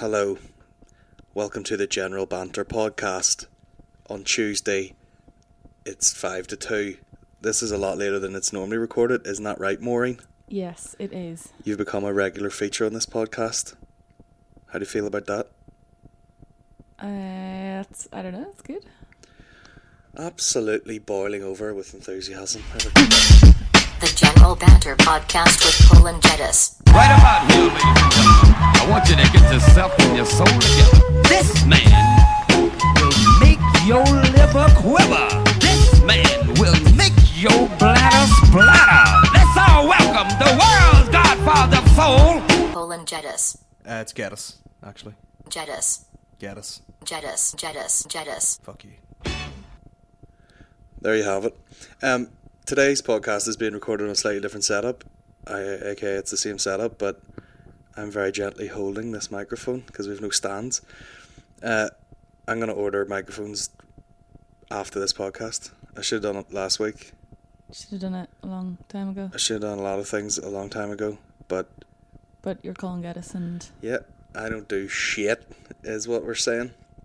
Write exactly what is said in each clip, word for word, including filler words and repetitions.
Hello. Welcome to the General Banter podcast. On Tuesday, it's five to two. This is a lot later than it's normally recorded. Isn't that right, Maureen? Yes, it is. You've become a regular feature on this podcast. How do you feel about that? Uh, it's, I don't know, it's good. Absolutely boiling over with enthusiasm. The General Banter podcast with Paul and Jettis. Right about here, ladies and gentlemen, I want you to get yourself and your soul together. This man will make your liver quiver. This man will make your bladder splatter. Let's all welcome the world's godfather of soul, Paul and Jettis. Uh, it's Geddes, actually. Jettis. Geddes. Jettis. Jettis. Jettis. Fuck you. There you have it. Um, today's podcast is being recorded on a slightly different setup. I, aka it's the same setup, but I'm very gently holding this microphone because we have no stands. Uh, I'm going to order microphones after this podcast. I should have done it last week. Should have done it a long time ago. I should have done a lot of things a long time ago, but... But you're calling Geddes and... Yeah, I don't do shit, is what we're saying.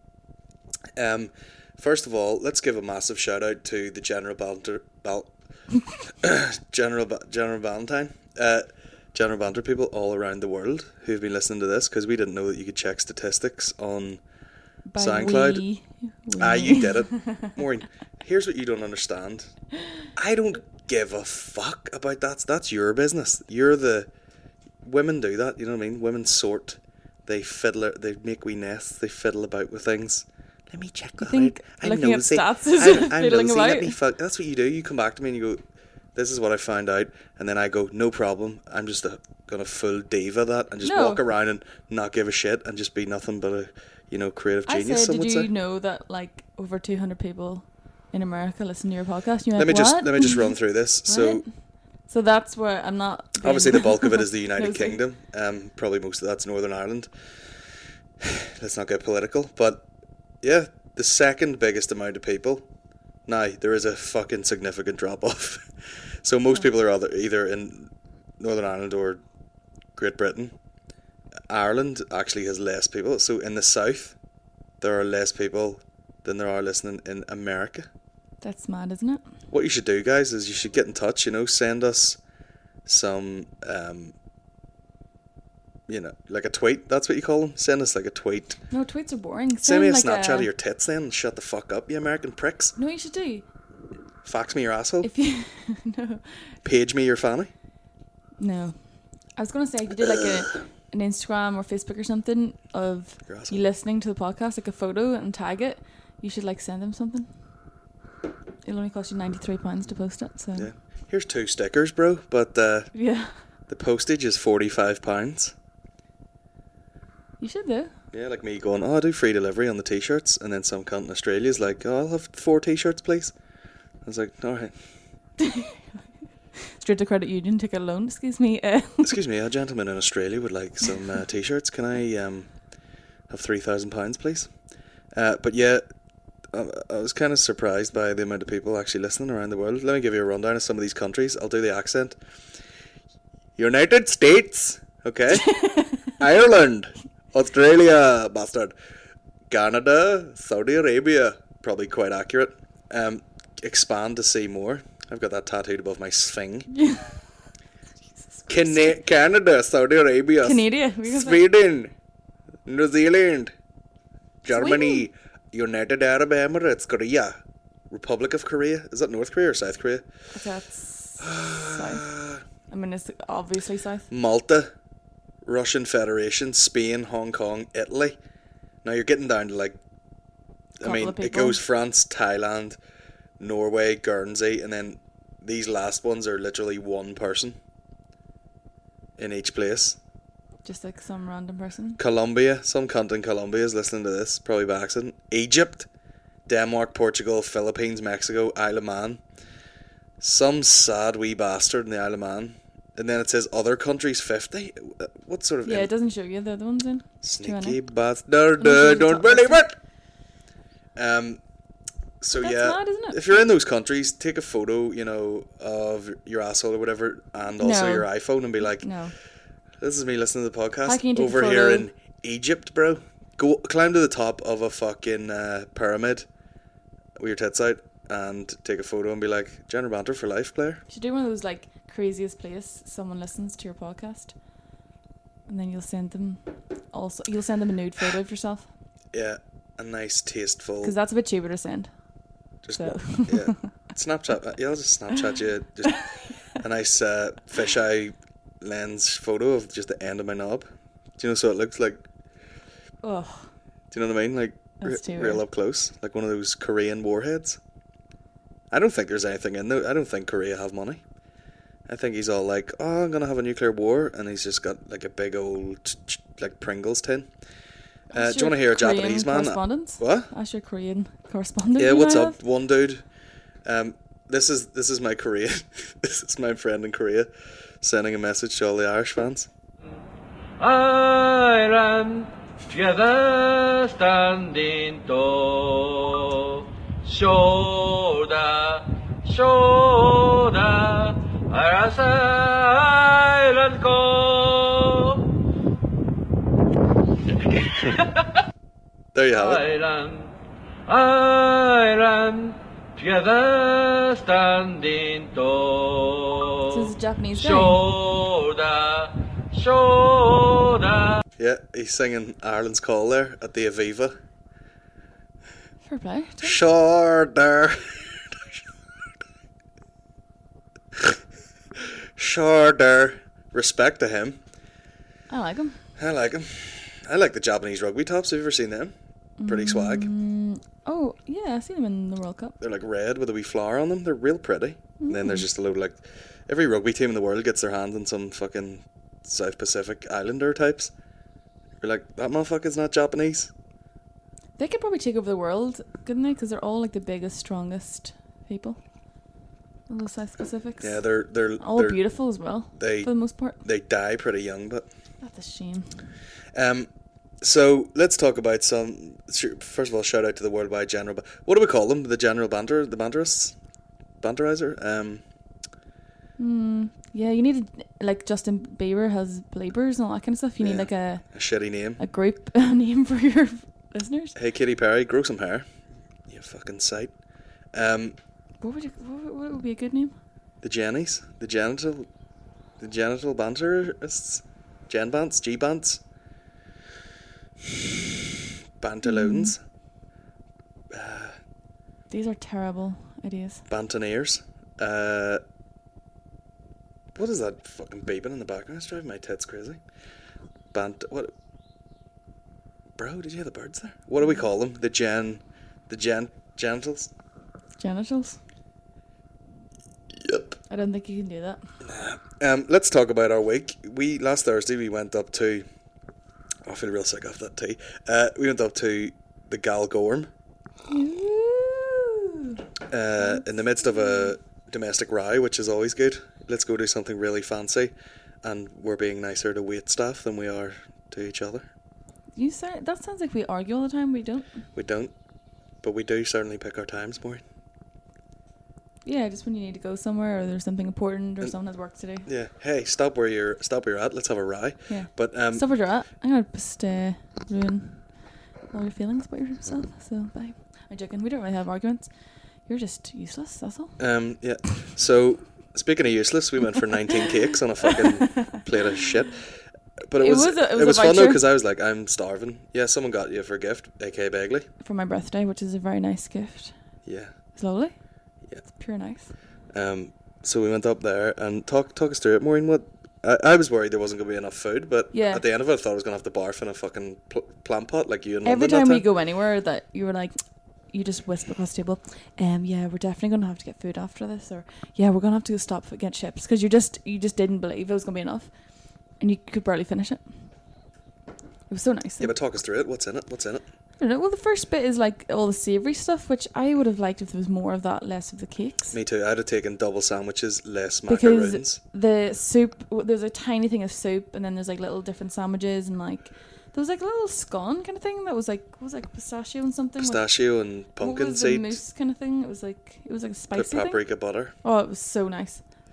Um, first of all, let's give a massive shout out to the General Banter... Bal- General ba- General Valentine. Uh, General Banter people all around the world who've been listening to this, because we didn't know that you could check statistics on By SoundCloud. we, we. Ah, you did it. Maureen, here's what you don't understand. I don't give a fuck about that. That's your business. You're the... Women do that, you know what I mean? Women sort. They fiddle, they make wee nests, they fiddle about with things. Let me check that think out. I'm looking at nosy. stats is I'm, I'm fiddling nosy. Let about? me fuck. That's what you do. You come back to me and you go, this is what I found out. And then I go, no problem. I'm just a, gonna full diva that and just No. walk around and not give a shit and just be nothing but a, you know, creative I genius, said, some did would you say. know that like over two hundred people in America listen to your podcast? You're Let me like, just what? let me just run through this. So What? So that's where I'm not... being obviously the bulk of it is the United nosy. Kingdom. Um, probably most of that's Northern Ireland. Let's not get political, but yeah, the second biggest amount of people. Now there is a fucking significant drop off. So most people are either either in Northern Ireland or Great Britain. Ireland actually has less people. So in the south, there are less people than there are listening in America. That's mad, isn't it? What you should do, guys, is you should get in touch, you know, send us some, um, you know, like a tweet, that's what you call them? Send us like a tweet. No, tweets are boring. Send me a like Snapchat of your tits then and shut the fuck up, you American pricks. No, you should do. Fax me your asshole. If you... no. Page me your fanny. No. I was going to say, if you did like a an Instagram or Facebook or something of Your asshole. you listening to the podcast, like a photo and tag it, you should like send them something. It'll only cost you ninety-three pounds to post it, so... Yeah. Here's two stickers, bro, but uh, Yeah. the postage is forty-five pounds. You should do. Yeah, like me going, oh, I do free delivery on the t-shirts, and then some cunt in Australia's like, oh, I'll have four t-shirts, please. I was like, alright. Straight to credit union, take a loan, excuse me. Uh, Excuse me, a gentleman in Australia would like some uh, t-shirts. Can I um, have three thousand pounds, please? Uh, but yeah, I, I was kind of surprised by the amount of people actually listening around the world. Let me give you a rundown of some of these countries. I'll do the accent. United States, okay? Ireland, Australia, bastard. Canada, Saudi Arabia, probably quite accurate. Um, expand to see more. I've got that tattooed above my sphinx. Cana- Canada, Saudi Arabia, Canada. we can say- Sweden, New Zealand, Germany, United Arab Emirates, Korea, Republic of Korea. Is that North Korea or South Korea? That's south. I mean, it's obviously south. Malta, Russian Federation, Spain, Hong Kong, Italy. Now you're getting down to like, I Couple mean, of it people. goes France, Thailand, Norway, Guernsey, and then these last ones are literally one person in each place. Just like some random person. Colombia, some cunt in Colombia is listening to this, probably by accident. Egypt, Denmark, Portugal, Philippines, Mexico, Isle of Man. Some sad wee bastard in the Isle of Man. And then it says other countries fifty. What sort of Yeah, in- it doesn't show you the other ones in. sneaky two bastard? Unless you Uh, look don't at the top believe it. Um. So That's yeah, mad, isn't it? if you're in those countries, take a photo, you know, of your asshole or whatever, and also No. your iPhone, and be like, No. "This is me listening to the How podcast can you take a over here photo? in Egypt, bro. Go climb to the top of a fucking uh, pyramid with your tits out and take a photo and be like, General Banter for life, player. You should do one of those like craziest place someone listens to your podcast, and then you'll send them also you'll send them a nude photo of yourself. Yeah, a nice, tasteful. Because that's a bit cheaper to send. Just So. yeah, Snapchat. Yeah, I'll just Snapchat you just a nice uh, fisheye lens photo of just the end of my knob. Do you know so it looks like? Ugh. Do you know what I mean? Like That's re- too real weird. up close, like one of those Korean warheads. I don't think there's anything in there. I don't think Korea have money. I think he's all like, oh, I'm gonna have a nuclear war, and he's just got like a big old like Pringles tin. Uh, Ask do you want to your hear a Korean Japanese man? correspondence? What? Ask your Korean correspondent. Yeah, you what's might up, have. one dude? Um, this is this is my Korean. This is my friend in Korea, sending a message to all the Irish fans. Ireland, together standing tall, shoulder, shoulder, our silent call. There you have it. Ireland, Ireland, together standing tall. This is a Japanese guy. Shoulder, shoulder. Yeah, he's singing Ireland's Call there at the Aviva. Fair play. Shoulder. Shoulder. Respect to him. I like him. I like him. I like the Japanese rugby tops. Have you ever seen them? Pretty swag. Mm, oh, yeah, I've seen him in the World Cup. They're like red with a wee flower on them. They're real pretty. And then there's just a load of like... Every rugby team in the world gets their hands on some fucking South Pacific Islander types. You're like, that motherfucker's not Japanese. They could probably take over the world, couldn't they? Because they're all like the biggest, strongest people. All those South Pacifics. Yeah, they're... they're all they're, beautiful as well, they- for the most part. They die pretty young, but... That's a shame. Um, so let's talk about some. First of all, shout out to the worldwide general. What do we call them? The general banter, the banterists, banterizer. Um, Mm, yeah, you need to, like Justin Bieber has Bleepers and all that kind of stuff. You Yeah. need like a a shitty name. a group name for your listeners. Hey, Katy Perry, grow some hair. You fucking sight. Um, What would you? What would, what would be a good name? the Jennies, the genital, the genital banterists, Gen Bants, G Bants, Bantaloons, uh, These are terrible ideas. Bantoneers. Uh, what is that fucking beeping in the background? It's driving my tits crazy. Bant. What? Bro, did you hear the birds there? What do we call them? The gen, the gen genitals. Genitals. Yep. I don't think you can do that. Um, let's talk about our week. We last Thursday we went up to. Oh, I feel real sick off that tea. Uh, we went up to the Galgorm. Ooh. Uh, in the midst of a domestic row, which is always good. Let's go do something really fancy, and we're being nicer to wait staff than we are to each other. You sound, that sounds like we argue all the time. We don't. We don't, but we do certainly pick our times more. Yeah, just when you need to go somewhere or there's something important or And- someone has work to do. Yeah. Hey, stop where you're. Stop where you're at. Let's have a row. Yeah. But um, Stop where you're at. I'm gonna just uh, ruin all your feelings about yourself. So bye. I'm joking. We don't really have arguments. You're just useless. That's all. um, yeah. So speaking of useless, we went for nineteen cakes on a fucking plate of shit. But it, It was, was a- it was it a was fun though voucher. because I was like, I'm starving. Yeah, someone got you for a gift, aka Begley. For my birthday, which is a very nice gift. Yeah. It's lovely. Yeah. It's pure nice. Um, so we went up there and talk talk us through it, Maureen. What I, I was worried there wasn't going to be enough food, but Yeah. at the end of it, I thought I was going to have to barf in a fucking pl- plant pot like you in Every London time that we go anywhere that you were like, you just whisper across the table, um, yeah, we're definitely going to have to get food after this, or yeah, we're going to have to go stop and get chips, because you just you just didn't believe it was going to be enough, and you could barely finish it. It was so nice. Yeah, but talk us through it. What's in it? What's in it? I don't know. Well, the first bit is like all the savoury stuff, which I would have liked if there was more of that, less of the cakes. Me too. I'd have taken double sandwiches, less Because macaroons. the soup, w- there's a tiny thing of soup, and then there's like little different sandwiches, and like there was like a little scone kind of thing that was like what was it, like pistachio and something. with- Pistachio and what pumpkin was the seeds. mousse kind of thing? It was like it was like a Put spicy thing. paprika butter. Oh, it was so nice.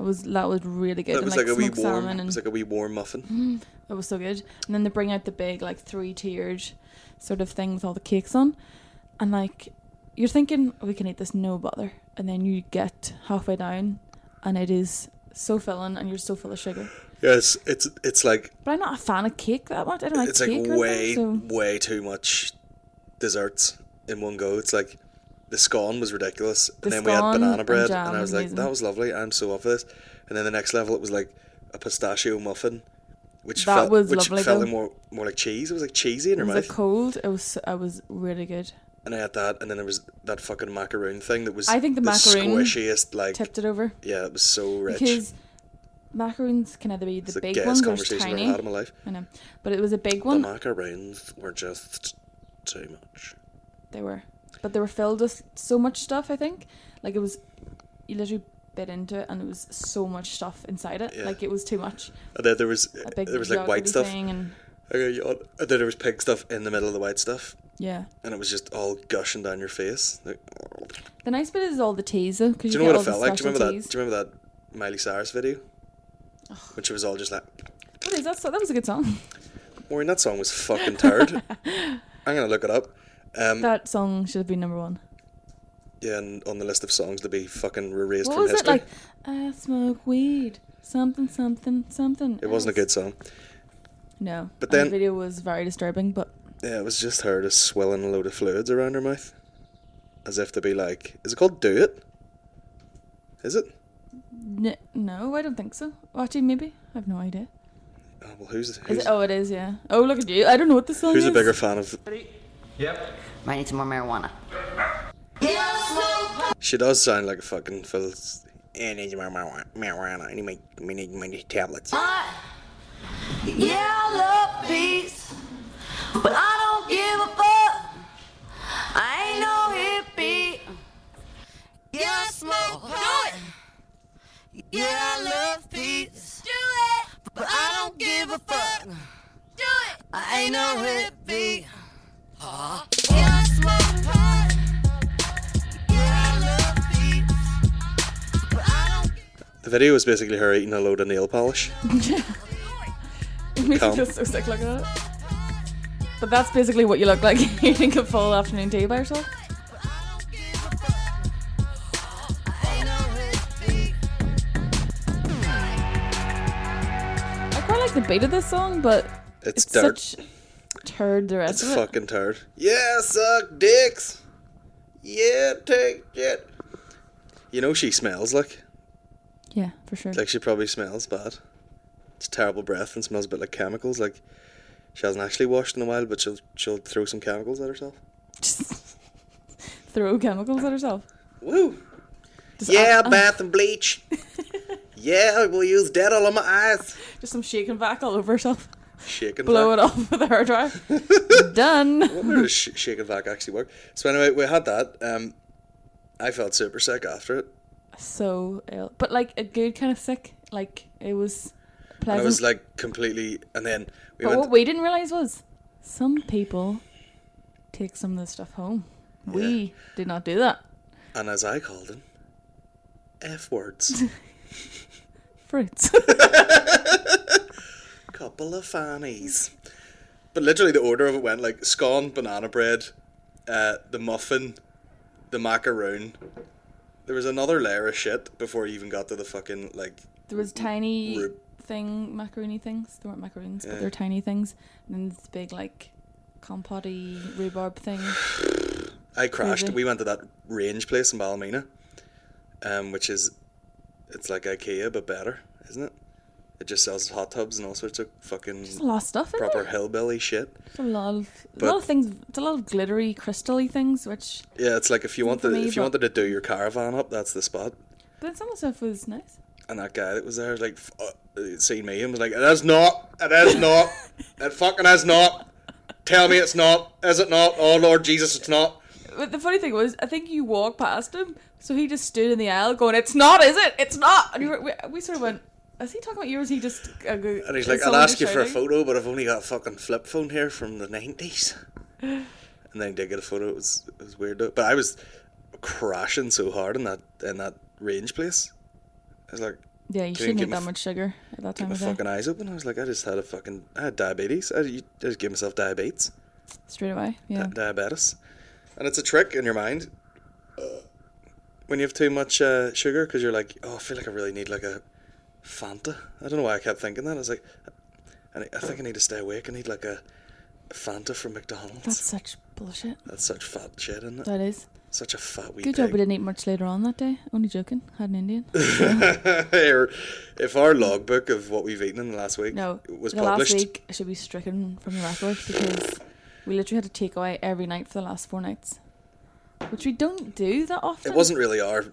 was that was really good. It and was like, like, a wee smoked warm. salmon It and was like a wee warm muffin. it was so good. And then they bring out the big like three tiered sort of thing with all the cakes on, and like you're thinking we can eat this no bother, and then you get halfway down, and it is so filling, and you're so full of sugar. Yes, it's it's like But I'm not a fan of cake that much. I don't like it's like cake. or way anything, so. way too much desserts in one go. It's like the scone was ridiculous, The and then we had scone banana and bread, jam and I was was like, amazing. that was lovely. I'm so up for this. And then the next level, it was like a pistachio muffin, which That felt was which lovely, felt though. like more more like cheese. It was like cheesy in your Was mouth. it cold? It was. I was really good. And I had that, and then there was that fucking macaroon thing that was I think the macaroon squishiest. Like, Tipped it over yeah, it was so rich. because macaroons can either be the It's the big gayest ones or conversation I've ever tiny. had in my life. I know, but it was a big The one. macaroons were just too much. They were, but they were filled with so much stuff. I think, like it was, you literally bit into it, and it was so much stuff inside it. Yeah. Like it was too much. And then there was A big there was like white yogurty stuff. thing and Okay, yawn. And then there was pig stuff in the middle of the white stuff, yeah. and it was just all gushing down your face. Like, The nice bit is all the teas though, because do you, you know get what it all felt the like? Do you remember special that? Do you remember that Miley Cyrus video? When she was all just like, What is that? So that was a good song. Maureen, that song was fucking turd. I'm gonna look it up. Um, That song should have been number one. yeah, and on the list of songs to be fucking erased What from was history. it like? I smoke weed, something, something, something. It wasn't a good song. No, But and then- the video was very disturbing. But Yeah, it was just her just swilling a load of fluids around her mouth, as if to be like, is it called Do It? Is it? n- no, I don't think so. Actually, maybe I have no idea. Oh, well, who's Is who's, it? Oh, it is. Yeah. Oh, look at you. I don't know what the song who's is. a bigger fan of? Yep. Might need some more marijuana. She does sound like a fucking full. I need more marijuana. marijuana. I need my, I need my tablets. Yeah, I love peace, but I don't give a fuck. I ain't no hippie. Yeah, I smoke pot. Yeah, I love peace. Do it, but I don't give a fuck. Do it. I ain't no hippie. Huh? Yeah, I smoke pot. Yeah, I love peace, but I don't. The video was basically her eating a load of nail polish. It makes me Calm. feel so sick looking at it. But that's basically what you look like eating a full afternoon tea by yourself. I quite like the beat of this song, but It's, it's dirt. such turd the rest It's of it. fucking turd. Yeah, suck dicks. Yeah, take it. You know she smells like. Yeah, for sure. Like she probably smells bad. It's terrible breath and smells a bit like chemicals. Like she hasn't actually washed in a while, but she'll she'll throw some chemicals at herself. Just throw chemicals at herself. Woo! Just Yeah, add- bath and bleach. Yeah, we'll use Dettol on my eyes. Just some shaking back all over herself. Shaking Blow vac. it off with a hairdryer. Done. I wonder does sh- shaking vac actually work? So anyway, we had that. Um, I felt super sick after it. So ill, but like a good kind of sick. Like it was And pleasant. I was like completely. And then we but went. what we didn't realize was some people take some of this stuff home. We did not do that. And as I called them, F words. Fruits. Couple of fannies. But literally the order of it went like scone, banana bread, uh, the muffin, the macaroon. There was another layer of shit before you even got to the fucking like. There was tiny Ru- thing, macaroni things. They weren't macaroons, Yeah. but they're tiny things. And then this big like compote rhubarb thing. I crashed. Crazy. We went to that range place in Ballymena, um, which is, it's like IKEA but better, isn't it? It just sells hot tubs and all sorts of fucking There's a lot of stuff in proper there. hillbilly shit. It's a lot of a But- lot of things. It's a lot of glittery, crystally things. Which, Yeah, it's like if you Not want for to, me, if you but- wanted to do your caravan up, that's the spot. but some of the stuff was nice. And that guy that was there, like, f- uh, seen me and was like, "It is not. It is not. It fucking is not. Tell me it's not. Is it not? Oh Lord Jesus, it's not." But the funny thing was, I think you walked past him, so he just stood in the aisle going, "It's not, is it? It's not." And you were, we, we sort of went, "Is he talking about you, or is he just?" Uh, go, And he's is like, "I'll someone ask just you for a shouting?" photo, but I've only got a fucking flip phone here from the nineties." And then he did get a photo. It was it was weird, though. But I was crashing so hard in that in that range place. I was like, Yeah, you Couldn't shouldn't get eat my that f- much sugar at that Get time my of day. fucking eyes open. I was like, I just had a fucking, I had diabetes. I, I just gave myself diabetes, Straight away. Yeah. Di- diabetes, and it's a trick in your mind when you have too much uh, sugar because you're like, oh, I feel like I really need like a Fanta. I don't know why I kept thinking that. I was like, I, I think I need to stay awake. I need like a Fanta from McDonald's. That's such bullshit. That's such fat shit, isn't it? That is. Such a fat wee Good pig. job we didn't eat much later on that day. Only joking. Had an Indian. Or if our logbook of what we've eaten in the last week No, was the published, last week should be stricken from the record because we literally had to take away every night for the last four nights, which we don't do that often. it wasn't really our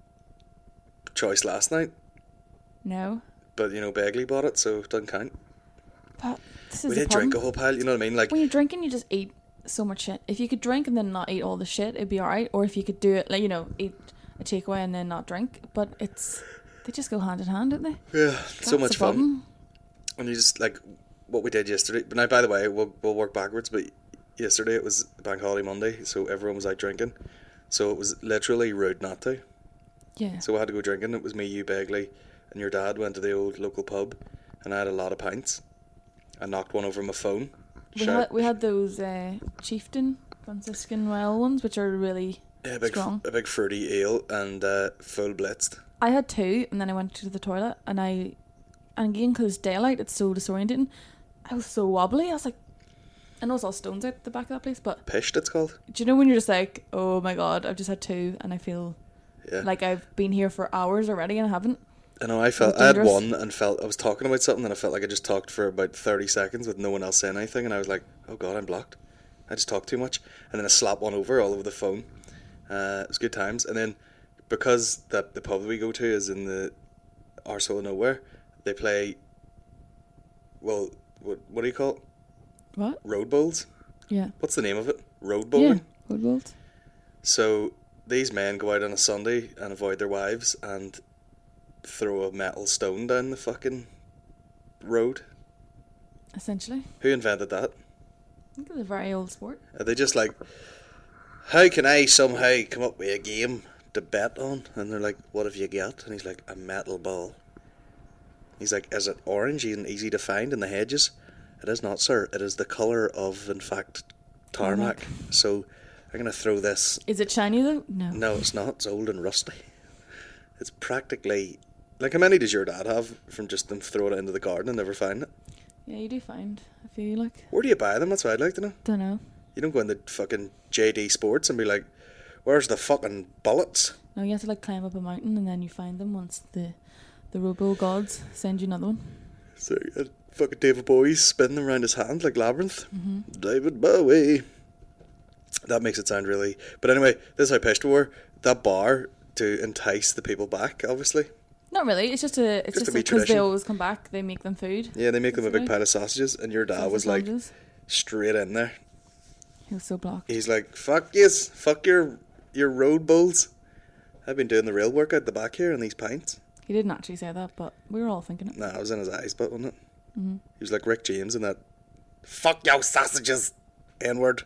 choice last night, No, but you know, Begley bought it, so it doesn't count. but this is We the did problem. drink a whole pile, you know what I mean? Like, When you're drinking, you just eat so much shit. If you could drink and then not eat all the shit, it'd be alright. Or if you could do it, like, you know, eat a takeaway and then not drink. But it's, they just go hand in hand, don't they? yeah, That's so much the fun. problem. And you just, like, what we did yesterday. But now, by the way, we'll, we'll work backwards, but yesterday it was Bank Holiday Monday, so everyone was out drinking. So it was literally rude not to. Yeah. So I had to go drinking. It was me, you, Begley, and your dad went to the old local pub, and I had a lot of pints. I knocked one over my phone. we Shout- had we had those uh, Chieftain Franciscan well ones, which are really yeah, a big, strong. a big fruity ale and uh, full blitzed. I had two, and then I went to the toilet, and I, and again, because it's daylight, it's so disorientating. I was so wobbly. I was like, I know it's all stones out the back of that place, but Pished, it's called. do you know when you're just like, oh my god, I've just had two, and I feel Yeah. like I've been here for hours already, and I haven't. I know, I felt, was I had dangerous. one and felt, I was talking about something and I felt like I just talked for about thirty seconds with no one else saying anything, and I was like, oh god, I'm blocked. I just talked too much. And then I slapped one over all over the phone. Uh, it was good times. And then, because the, the pub that we go to is in the arsehole of nowhere, they play, well, what, what do you call it? What? Road bowls? Yeah. What's the name of it? Road bowling? Yeah. Road bowls. So these men go out on a Sunday and avoid their wives and throw a metal stone down the fucking road. Essentially. Who invented that? I think it's a very old sport. Are they just like, how can I somehow come up with a game to bet on? And they're like, what have you got? And he's like, a metal ball. He's like, is it orange and easy to find in the hedges? It is not, sir. It is the colour of, in fact, tarmac. Tarmac. So I'm going to throw this. Is it shiny though? No. No, it's not. It's old and rusty. It's practically... Like, how many does your dad have from just them throwing it into the garden and never find it? Yeah, you do find. I feel like. Where do you buy them? That's what I'd like to know. Don't know. You don't go into fucking J D Sports and be like, where's the fucking bullets? No, you have to like climb up a mountain and then you find them once the the robo gods send you another one. So uh, fucking David Bowie spinning them around his hand like Labyrinth. Mm-hmm. David Bowie. That makes it sound really... But anyway, this is how pissed we were. That bar, to entice the people back, obviously. Not really. It's just a. It's Just a just wee because they tradition. always come back. They make them food. Yeah, they make them a big Basically. pile of sausages, and your dad Sausage was like, sandwiches. straight in there. He was so blocked. He's like, fuck yes, fuck your your road bulls. I've been doing the real work out the back here on these pints. He didn't actually say that, but we were all thinking it. Nah, I was in his eyes, but wasn't it? Mm-hmm. He was like Rick James in that, fuck your sausages, N-word.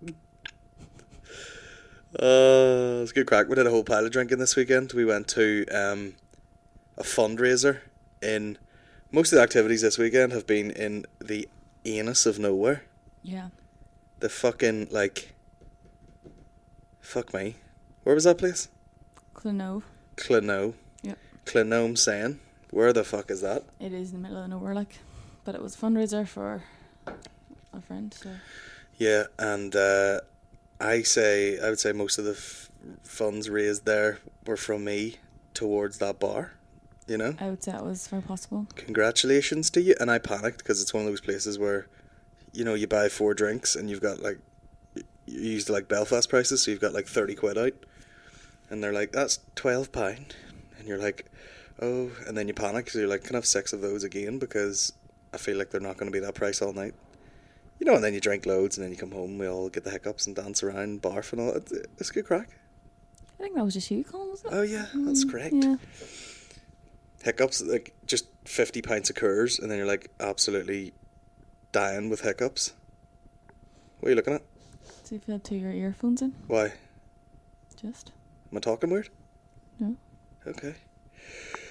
Uh, it was good crack. We did a whole pile of drinking this weekend. We went to um, a fundraiser in... Most of the activities this weekend have been in the anus of nowhere. Yeah. The fucking, like... Fuck me. Where was that place? Clonove. Clonome. Yep. Clonome saying. Where the fuck is that? It is in the middle of nowhere, like. But it was a fundraiser for a friend, so. Yeah, and uh, I say, I would say most of the f- funds raised there were from me towards that bar, you know? I would say that was very possible. Congratulations to you. And I panicked because it's one of those places where, you know, you buy four drinks and you've got like, you used like Belfast prices, so you've got like thirty quid out. And they're like, that's twelve pounds. And you're like, oh, and then you panic because you're like, can I have six of those again? Because I feel like they're not going to be that price all night. You know, and then you drink loads and then you come home, we all get the hiccups and dance around, barf and all. It's, it's good crack. I think that was just you, Colin, wasn't it? Oh yeah, that's Mm, correct. Yeah. Hiccups, like just fifty pints of Coors, and then you're like absolutely dying with hiccups. What are you looking at? So you've had two your earphones in? Why? Just? Am I talking weird? No. Okay.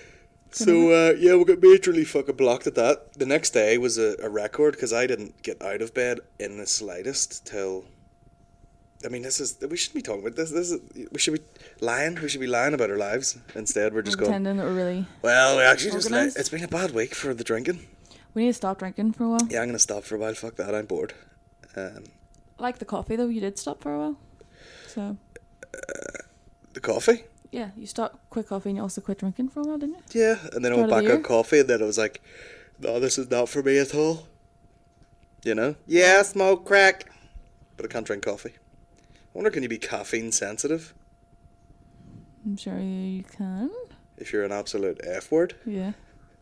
So, uh, yeah, we got majorly fucking blocked at that. The next day was a, a record because I didn't get out of bed in the slightest till... I mean, this is... We shouldn't be talking about this. This is... We should be lying. We should be lying about our lives. Instead, we're just We're going... pretending that we're really... Well, we actually just... Li- organised. it's been a bad week for the drinking. We need to stop drinking for a while. Yeah, I'm going to stop for a while. Fuck that. I'm bored. Um, Like the coffee, though, you did stop for a while. So, the coffee? yeah, you stopped quit coffee and you also quit drinking for a while, didn't you? Yeah, and then I Start went of the back on year? coffee, and then I was like, no, this is not for me at all. You know? Yeah, I smoke crack, but I can't drink coffee. I wonder, can you be caffeine sensitive I'm sure you can. if you're an absolute F word? Yeah.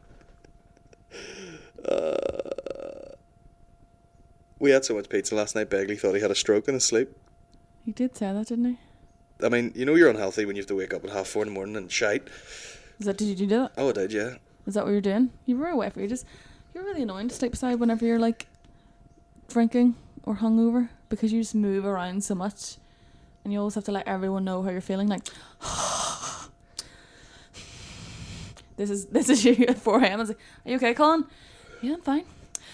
Uh, we had so much pizza last night, Begley thought he had a stroke in his sleep. He did say that, didn't he? I mean, you know you're unhealthy when you have to wake up at half four in the morning and shite. Is that, did you do that? Oh, I did, yeah. Is that what you're doing? You were away for ages. You're really annoying to stay beside whenever you're like drinking or hungover because you just move around so much and you always have to let everyone know how you're feeling. Like, this is this is you at four a.m. I was like, are you okay, Colin? Yeah, I'm fine.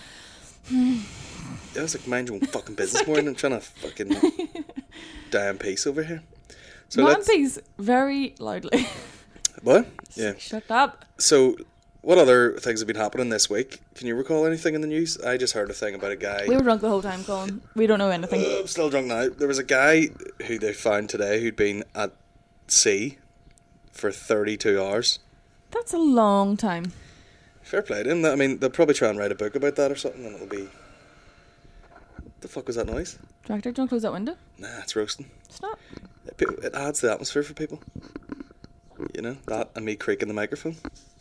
I was like, mind your own fucking business more than trying to fucking die in peace over here. So Not in let's... peace, very loudly. What? Yeah. Shut up. So, what other things have been happening this week? Can you recall anything in the news? I just heard a thing about a guy... We were drunk the whole time, Colin. We don't know anything. Uh, I'm still drunk now. There was a guy who they found today who'd been at sea for thirty-two hours. That's a long time. Fair play to him. I mean, they'll probably try and write a book about that or something, and it'll be... What the fuck was that noise? Tractor, don't close that window. Nah, it's roasting. Stop. It, it adds to the atmosphere for people. You know, that and me creaking the microphone.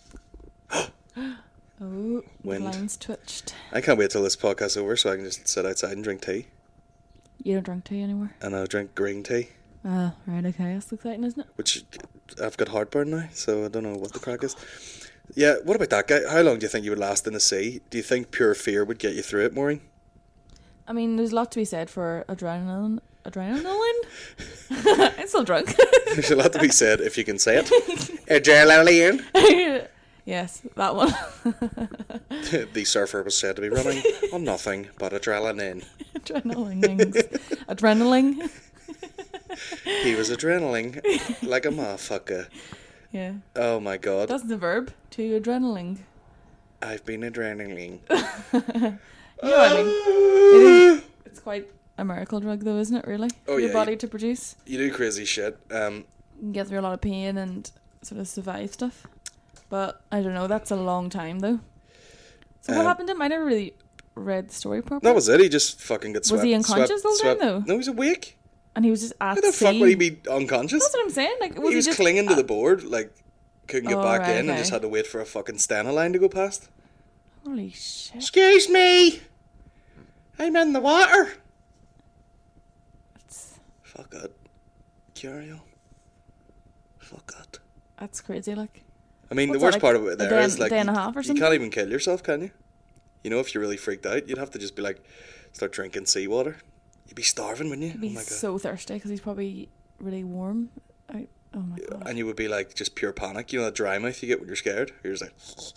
Oh, Wind. the lines twitched. I can't wait till this podcast's over so I can just sit outside and drink tea. You don't drink tea anymore? And I'll drink green tea, Ah, right, okay. That's exciting, isn't it? which I've got heartburn now, so I don't know what the crack is. Yeah, what about that guy? How long do you think you would last in the sea? Do you think pure fear would get you through it, Maureen? I mean, there's a lot to be said for adrenaline. Adrenaline? I'm still drunk. There's a lot to be said if you can say it. Adrenaline. Yes, that one. The surfer was said to be running on nothing but adrenaline. Adrenaline. Adrenaline. He was adrenaline like a motherfucker. Yeah. Oh my god. That's the verb. To adrenaline. I've been adrenaline. You know what I mean? It is, it's quite a miracle drug, though, isn't it, really? Oh, For your yeah, body you- to produce. You do crazy shit. Um, You can get through a lot of pain and sort of survive stuff. But, I don't know, that's a long time, though. So what Um, happened to him? I never really read the story properly. that was it. He just fucking got Was swept. he unconscious swept, the whole time, swept. though? No, he was awake. And he was just at How the sea. fuck would he be unconscious? That's what I'm saying. Like, was he was just clinging to uh, the board, like, couldn't get Oh, back right, in and okay. just had to wait for a fucking Stena line to go past. Holy shit. Excuse me! I'm in the water! That's, Fuck that. Curio. Fuck that. that's crazy, like. I mean, What's the worst that, part like, of it a there day is, and- like, day and a you- half or you something? can't even kill yourself, can you? You know, if you're really freaked out, you'd have to just be like, start drinking seawater. You'd be starving, wouldn't you? He'd be oh my god. so thirsty because he's probably really warm. I, oh my god. And you would be like, just pure panic. You know that dry mouth you get when you're scared? You're just like,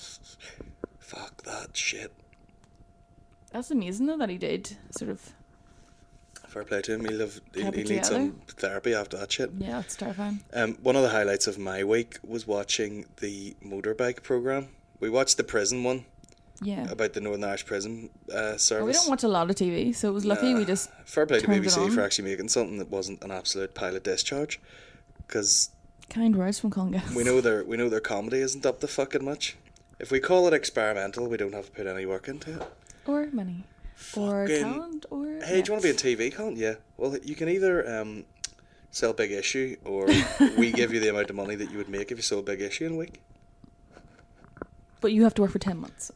fuck that shit. That's amazing though that he did sort of. Fair play to him. He'll, have, he'll, Kept he'll it need some together. therapy after that shit. Yeah, it's terrifying. Um, one of the highlights of my week was watching the motorbike program. We watched the prison one Yeah. about the Northern Irish prison uh, service. Well, we don't watch a lot of T V, so it was lucky we Nah. just. Fair play to turned B B it C on. for actually making something that wasn't an absolute pile of discharge. Because Kind words from Conga. we know their we know their comedy isn't up to fucking much. If we call it experimental, we don't have to put any work into it. Or money. Or Fucking- talent. Or. Hey, do you want to be on T V, Colin? Yeah. Well, you can either um, sell Big Issue, or we give you the amount of money that you would make if you sold Big Issue in a week. But you have to work for ten months.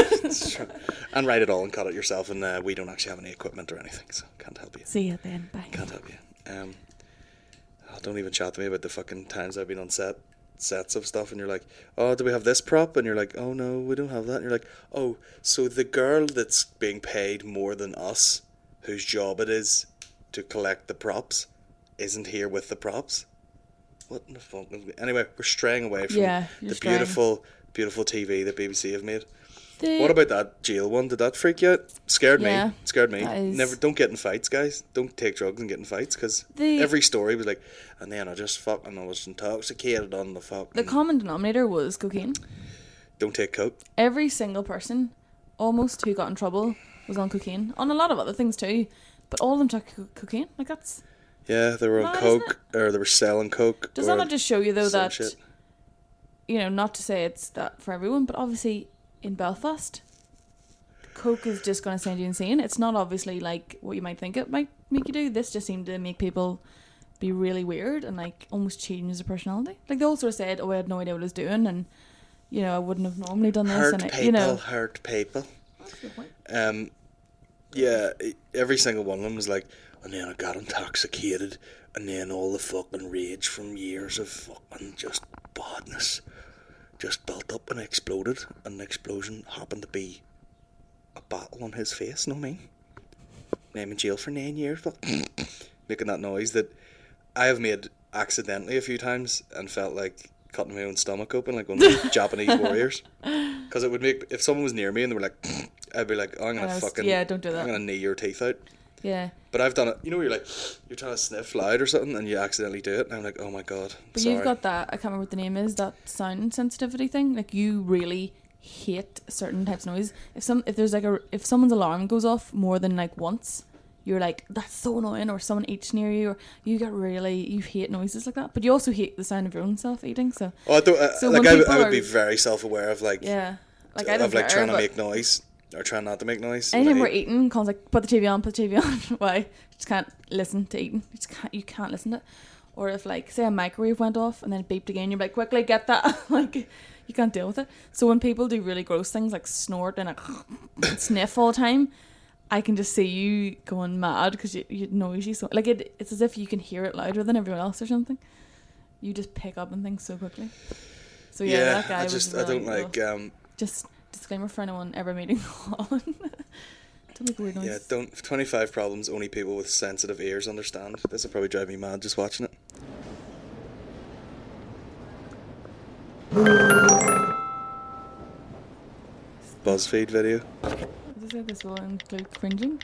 And write it all and cut it yourself, and uh, we don't actually have any equipment or anything, so can't help you. See you then. Bye. Can't help you. Um, oh, don't even chat to me about the fucking times I've been on set sets of stuff, and you're like, oh, do we have this prop? And you're like, oh no, we don't have that. And you're like, oh, so the girl that's being paid more than us, whose job it is to collect the props, isn't here with the props. What in the fuck? is- Anyway, we're straying away from Yeah, you're the straying. beautiful, beautiful T V that B B C have made. The- What about that jail one? Did that freak you out? Scared Yeah, me. Scared me. that is- Never. Don't get in fights, guys. Don't take drugs and get in fights, because The- every story was like, and then I just fucking I was intoxicated on the fucking. The common denominator was cocaine. Don't take coke. Every single person, almost, who got in trouble was on cocaine. On a lot of other things too, but all of them took co- cocaine. Like that's. Yeah, they were on Mad, isn't coke, or they were selling coke. Does or that not just show you though some that, shit. you know, not to say it's that for everyone, but obviously in Belfast, coke is just going to send you insane. It's not obviously like what you might think it might make you do. This just seemed to make people be really weird and like almost change their personality. Like they all sort of said, "Oh, I had no idea what I was doing," and you know, I wouldn't have normally done this. Hurt and people, it, you know, hurt people. Um, yeah, e- every single one of them was like, and then I got intoxicated, and then all the fucking rage from years of fucking just badness just built up and exploded, and the explosion happened to be a battle on his face, know what I mean? I'm in jail for nine years, but making that noise that I have made accidentally a few times and felt like cutting my own stomach open like one of the Japanese warriors, because it would make, if someone was near me and they were like I'd be like, oh, I'm gonna And I was- fucking yeah, don't do that. I'm gonna knee your teeth out. yeah. But I've done it, you know, where you're like, you're trying to sniff loud or something and you accidentally do it, and I'm like, oh my god, But sorry. you've got that, I can't remember what the name is, that sound sensitivity thing. Like you really hate certain types of noise. If some if there's like a if someone's alarm goes off more than like once, you're like, that's so annoying, or someone eats near you, or you get really you hate noises like that. But you also hate the sound of your own self eating, so Oh, I don't, uh, So like when I, would- people I would are- be very self-aware of like, yeah. Like I don't of like care, trying to but make noise or trying not to make noise. when anytime I we're eat. eating, Colin's like, put the T V on, put the T V on. Why? You just can't listen to eating. You just can't you can't listen to it. Or if like say a microwave went off and then it beeped again, you're like, quickly get that. Like you can't deal with it. So when people do really gross things like snort and like sniff all the time, I can just see you going mad because you you noisy. So like it, it's as if you can hear it louder than everyone else or something. You just pick up on things so quickly. So yeah, yeah, that guy I was just really, I don't like ugh. um Just disclaimer for anyone ever meeting Colin. Don't make weird noise. yeah, don't twenty-five problems only people with sensitive ears understand. This will probably drive me mad just watching it. BuzzFeed video. Does it say this will include cringing?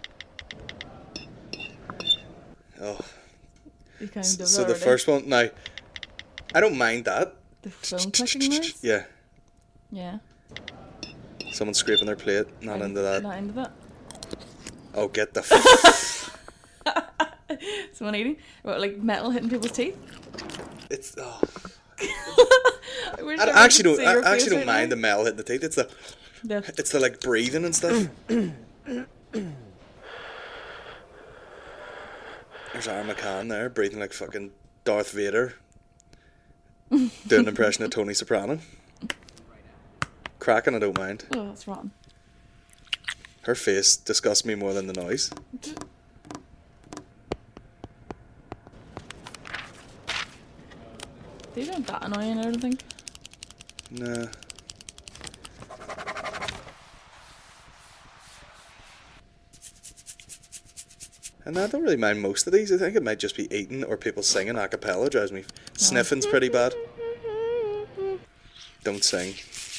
Oh, You kind s- of so the already. first one now, I don't mind that. The phone clicking noise? Yeah, Yeah. someone scraping their plate. Not I'm into that. Not into that. Oh, get the. F- Someone eating? What, like metal hitting people's teeth? it's. Oh. I, wish I, I I actually could don't. see I your actually face don't right mind now. the metal hitting the teeth. It's the. The- It's the like breathing and stuff. There's Aaron McCann there breathing like fucking Darth Vader, doing an impression of Tony Soprano. Cracking, I don't mind. Oh, that's rotten. Her face disgusts me more than the noise. These aren't that annoying, I don't think. Nah. And I don't really mind most of these. I think it might just be eating or people singing a cappella drives me. Sniffing's pretty bad. Don't sing.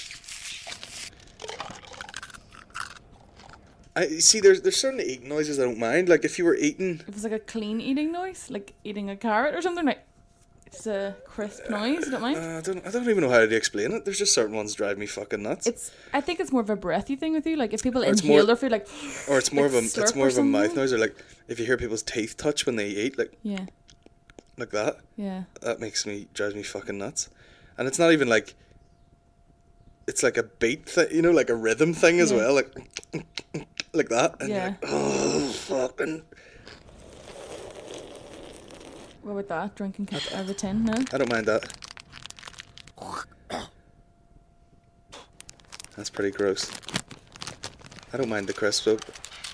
I see. There's there's certain eating noises I don't mind. Like if you were eating, If it's like a clean eating noise, like eating a carrot or something, like it's a crisp noise, you don't mind? uh, I don't I don't even know how to explain it. There's just certain ones that drive me fucking nuts. It's. I think it's more of a breathy thing with you. Like if people Or it's inhale more- their food, like or it's more like of a it's slurp more or of a mouth something. noise, or like if you hear people's teeth touch when they eat, like yeah, like that. yeah. That makes me drives me fucking nuts. And it's not even like it's like a beat thing, you know, like a rhythm thing as Yeah. well, like like that. And Yeah. you're like, oh fucking What about that? Drinking out of a tin? No. I don't mind that. That's pretty gross. I don't mind the crisp though.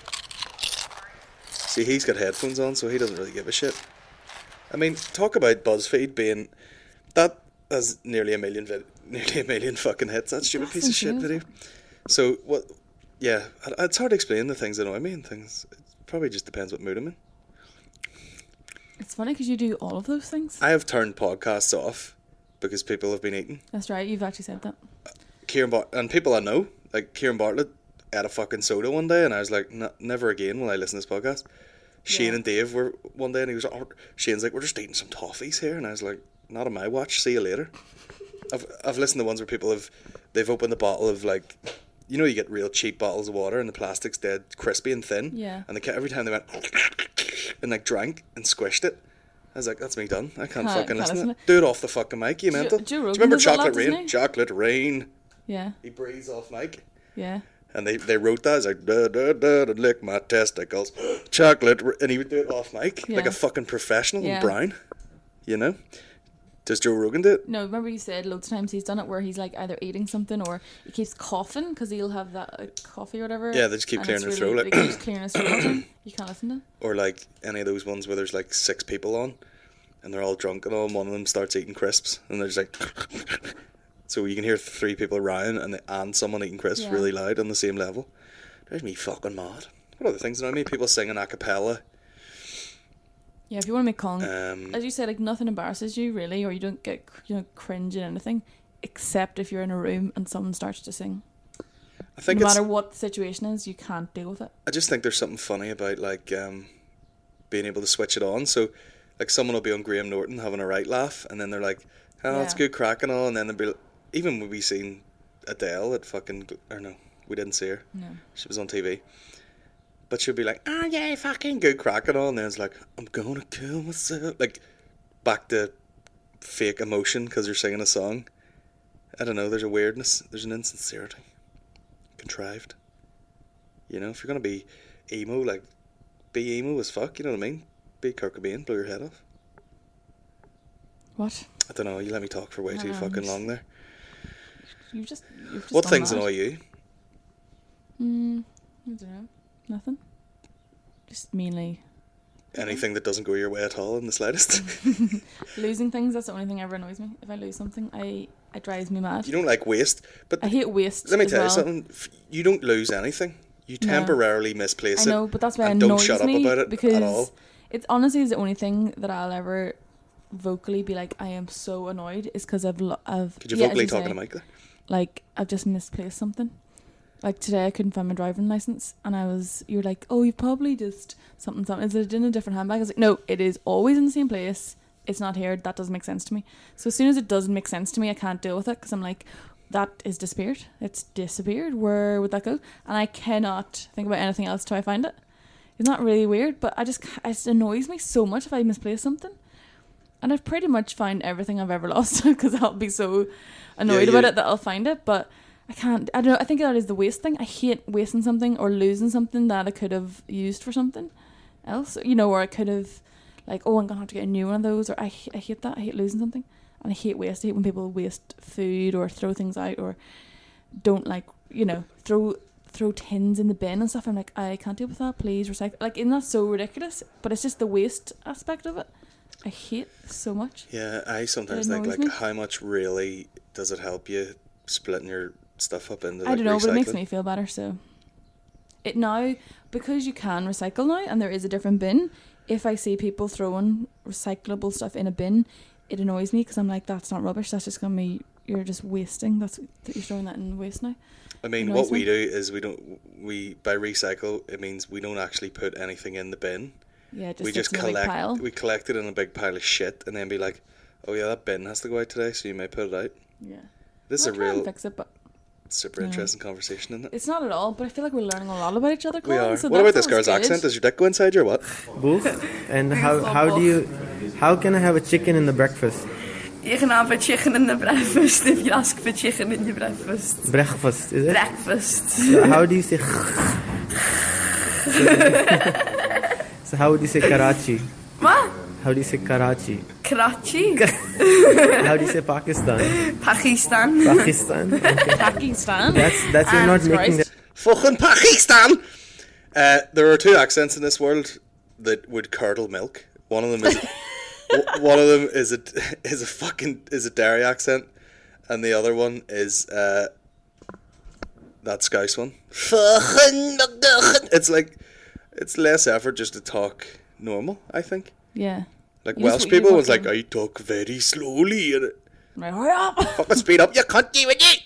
See, he's got headphones on, so he doesn't really give a shit. I mean, talk about BuzzFeed being that has nearly a million vid- nearly a million fucking hits. That stupid That's piece of shit insane. video. So what? Yeah, it's hard to explain the things that annoy me and things. It probably just depends what mood I'm in. It's funny because you do all of those things. I have turned podcasts off because people have been eating. That's right. You've actually said that. Kieran Bart- and people I know, like Kieran Bartlett, had a fucking soda one day, and I was like, "N- never again will I listen to this podcast." Shane Yeah. and Dave were one day, and he was, oh, Shane's like, "We're just eating some toffees here," and I was like, "Not on my watch. See you later." I've I've listened to ones where people have they've opened the bottle of, like, you know, you get real cheap bottles of water and the plastic's dead crispy and thin. Yeah. And they ca- every time they went and like drank and squished it, I was like, "That's me done. I can't Can't- fucking can't listen to listen it. to- Do it off the fucking mic, you Joe- mental." Joe Do you Rogan remember does that a lot, Chocolate Rain? doesn't he? Chocolate Rain. Yeah. He breathes off mic. Yeah. And they, they wrote that. It's like, da da da da, lick my testicles, chocolate, r-" and he would do it off mic like Yeah. a fucking professional Yeah. and Brown. You know? Does Joe Rogan do it? No, remember you said loads of times he's done it where he's like either eating something or he keeps coughing because he'll have that like, coffee or whatever. Yeah, they just keep and clearing it's their really, throat, He like- keeps clearing his throat. all the time. You can't listen to it. Or like any of those ones where there's like six people on, and they're all drunk and all, and one of them starts eating crisps, and they're just like, so you can hear three people around and they, and someone eating crisps Yeah. really loud on the same level. Drives me fucking mad. What other things annoy me? People singing a cappella. Yeah, if you want to make Colin, Um, as you said, like nothing embarrasses you really, or you don't get you know cringe in anything, except if you're in a room and someone starts to sing. I think No it's, matter what the situation is, you can't deal with it. I just think there's something funny about like um, being able to switch it on. So, like, someone will be on Graham Norton having a right laugh, and then they're like, "Oh, it's Yeah. good crack and all," and then they'll be like, even when we seen Adele at fucking Gl- or no, we didn't see her. No. She was on T V, but she'll be like, "Oh yeah, fucking good crack and all," and then it's like, "I'm gonna kill myself," like back to fake emotion because you're singing a song. I don't know. There's a weirdness. There's an insincerity. Contrived. You know, if you're gonna be emo, like, be emo as fuck. You know what I mean? Be Kurt Cobain, blow your head off. What? I don't know. You let me talk for way too Um, fucking long there. You've just you've just What done things that. annoy you? Mm, I don't know. Nothing. Just mainly Anything that doesn't go your way at all in the slightest. losing things. That's the only thing ever annoys me. If I lose something, I it drives me mad. You don't like waste, but I hate waste. let me as tell well. you something. F- You don't lose anything. You No. temporarily misplace I it. know, but that's why it and don't annoys shut me up about it because at all. it's honestly is the only thing that I'll ever vocally be like, I am so annoyed, is because I've lo- I've Could you yeah, as vocally you talk say, in a mic there? like I've just misplaced something. Like today, I couldn't find my driving license, and I was you're like, oh, you probably just something something. Is it in a different handbag? I was like, no, it is always in the same place. It's not here. That doesn't make sense to me. So as soon as it doesn't make sense to me, I can't deal with it because I'm like, that is disappeared. It's disappeared. Where would that go? And I cannot think about anything else till I find it. It's not really weird, but I just ca- it annoys me so much if I misplace something. And I've pretty much found everything I've ever lost because I'll be so annoyed Yeah, about you- it that I'll find it. But I can't. I don't know. I think that is the waste thing. I hate wasting something or losing something that I could have used for something else. You know, or I could have, like, oh, I'm gonna have to get a new one of those. Or I, I hate that. I hate losing something, and I hate waste. I hate when people waste food or throw things out or don't like, you know, throw throw tins in the bin and stuff. I'm like, I can't deal with that. Please recycle. Like, isn't that so ridiculous? But it's just the waste aspect of it. I hate so much. Yeah, I sometimes It think, annoys like, me. how much really does it help you splitting your stuff up into, like, I don't know, but it makes recycling? me feel better. So it now, because you can recycle now and there is a different bin, if I see people throwing recyclable stuff in a bin, it annoys me because I'm like, that's not rubbish. That's just gonna be, you're just wasting. That's that you're throwing that in waste now. I mean, annoys what we me. do is we don't, we, by recycle, it means we don't actually put anything in the bin. Yeah, it just we sits just in a big collect, pile. we collect it in a big pile of shit and then be like, oh yeah, that bin has to go out today, so you may put it out. Yeah, This I'll is a try and real, fix it, but super Yeah. interesting conversation, isn't it? it's not at all. But I feel like we're learning a lot about each other. We Colin, are. So What that about this feels girl's good. accent? Does your dick go inside you or what? Both. And how how do you how can I have a chicken in the breakfast? You can have a chicken in the breakfast if you ask for chicken in your breakfast. Breakfast, is it? Breakfast. So how do you say? So how would you say Karachi? What? How do you say Karachi? Karachi. How do you say Pakistan? Pakistan. Pakistan. Okay. Pakistan. That's that's you're not Jesus making Christ. the, Fucking Pakistan! Uh, there are two accents in this world that would curdle milk. One of them is w- one of them is a is a fucking is a Derry accent, and the other one is uh, that Scouse one. It's like it's less effort just to talk normal, I think. Yeah. Like You Welsh just- you people walk was like, in. I talk very slowly. And Right, hurry up. fucking speed up, you can't do it.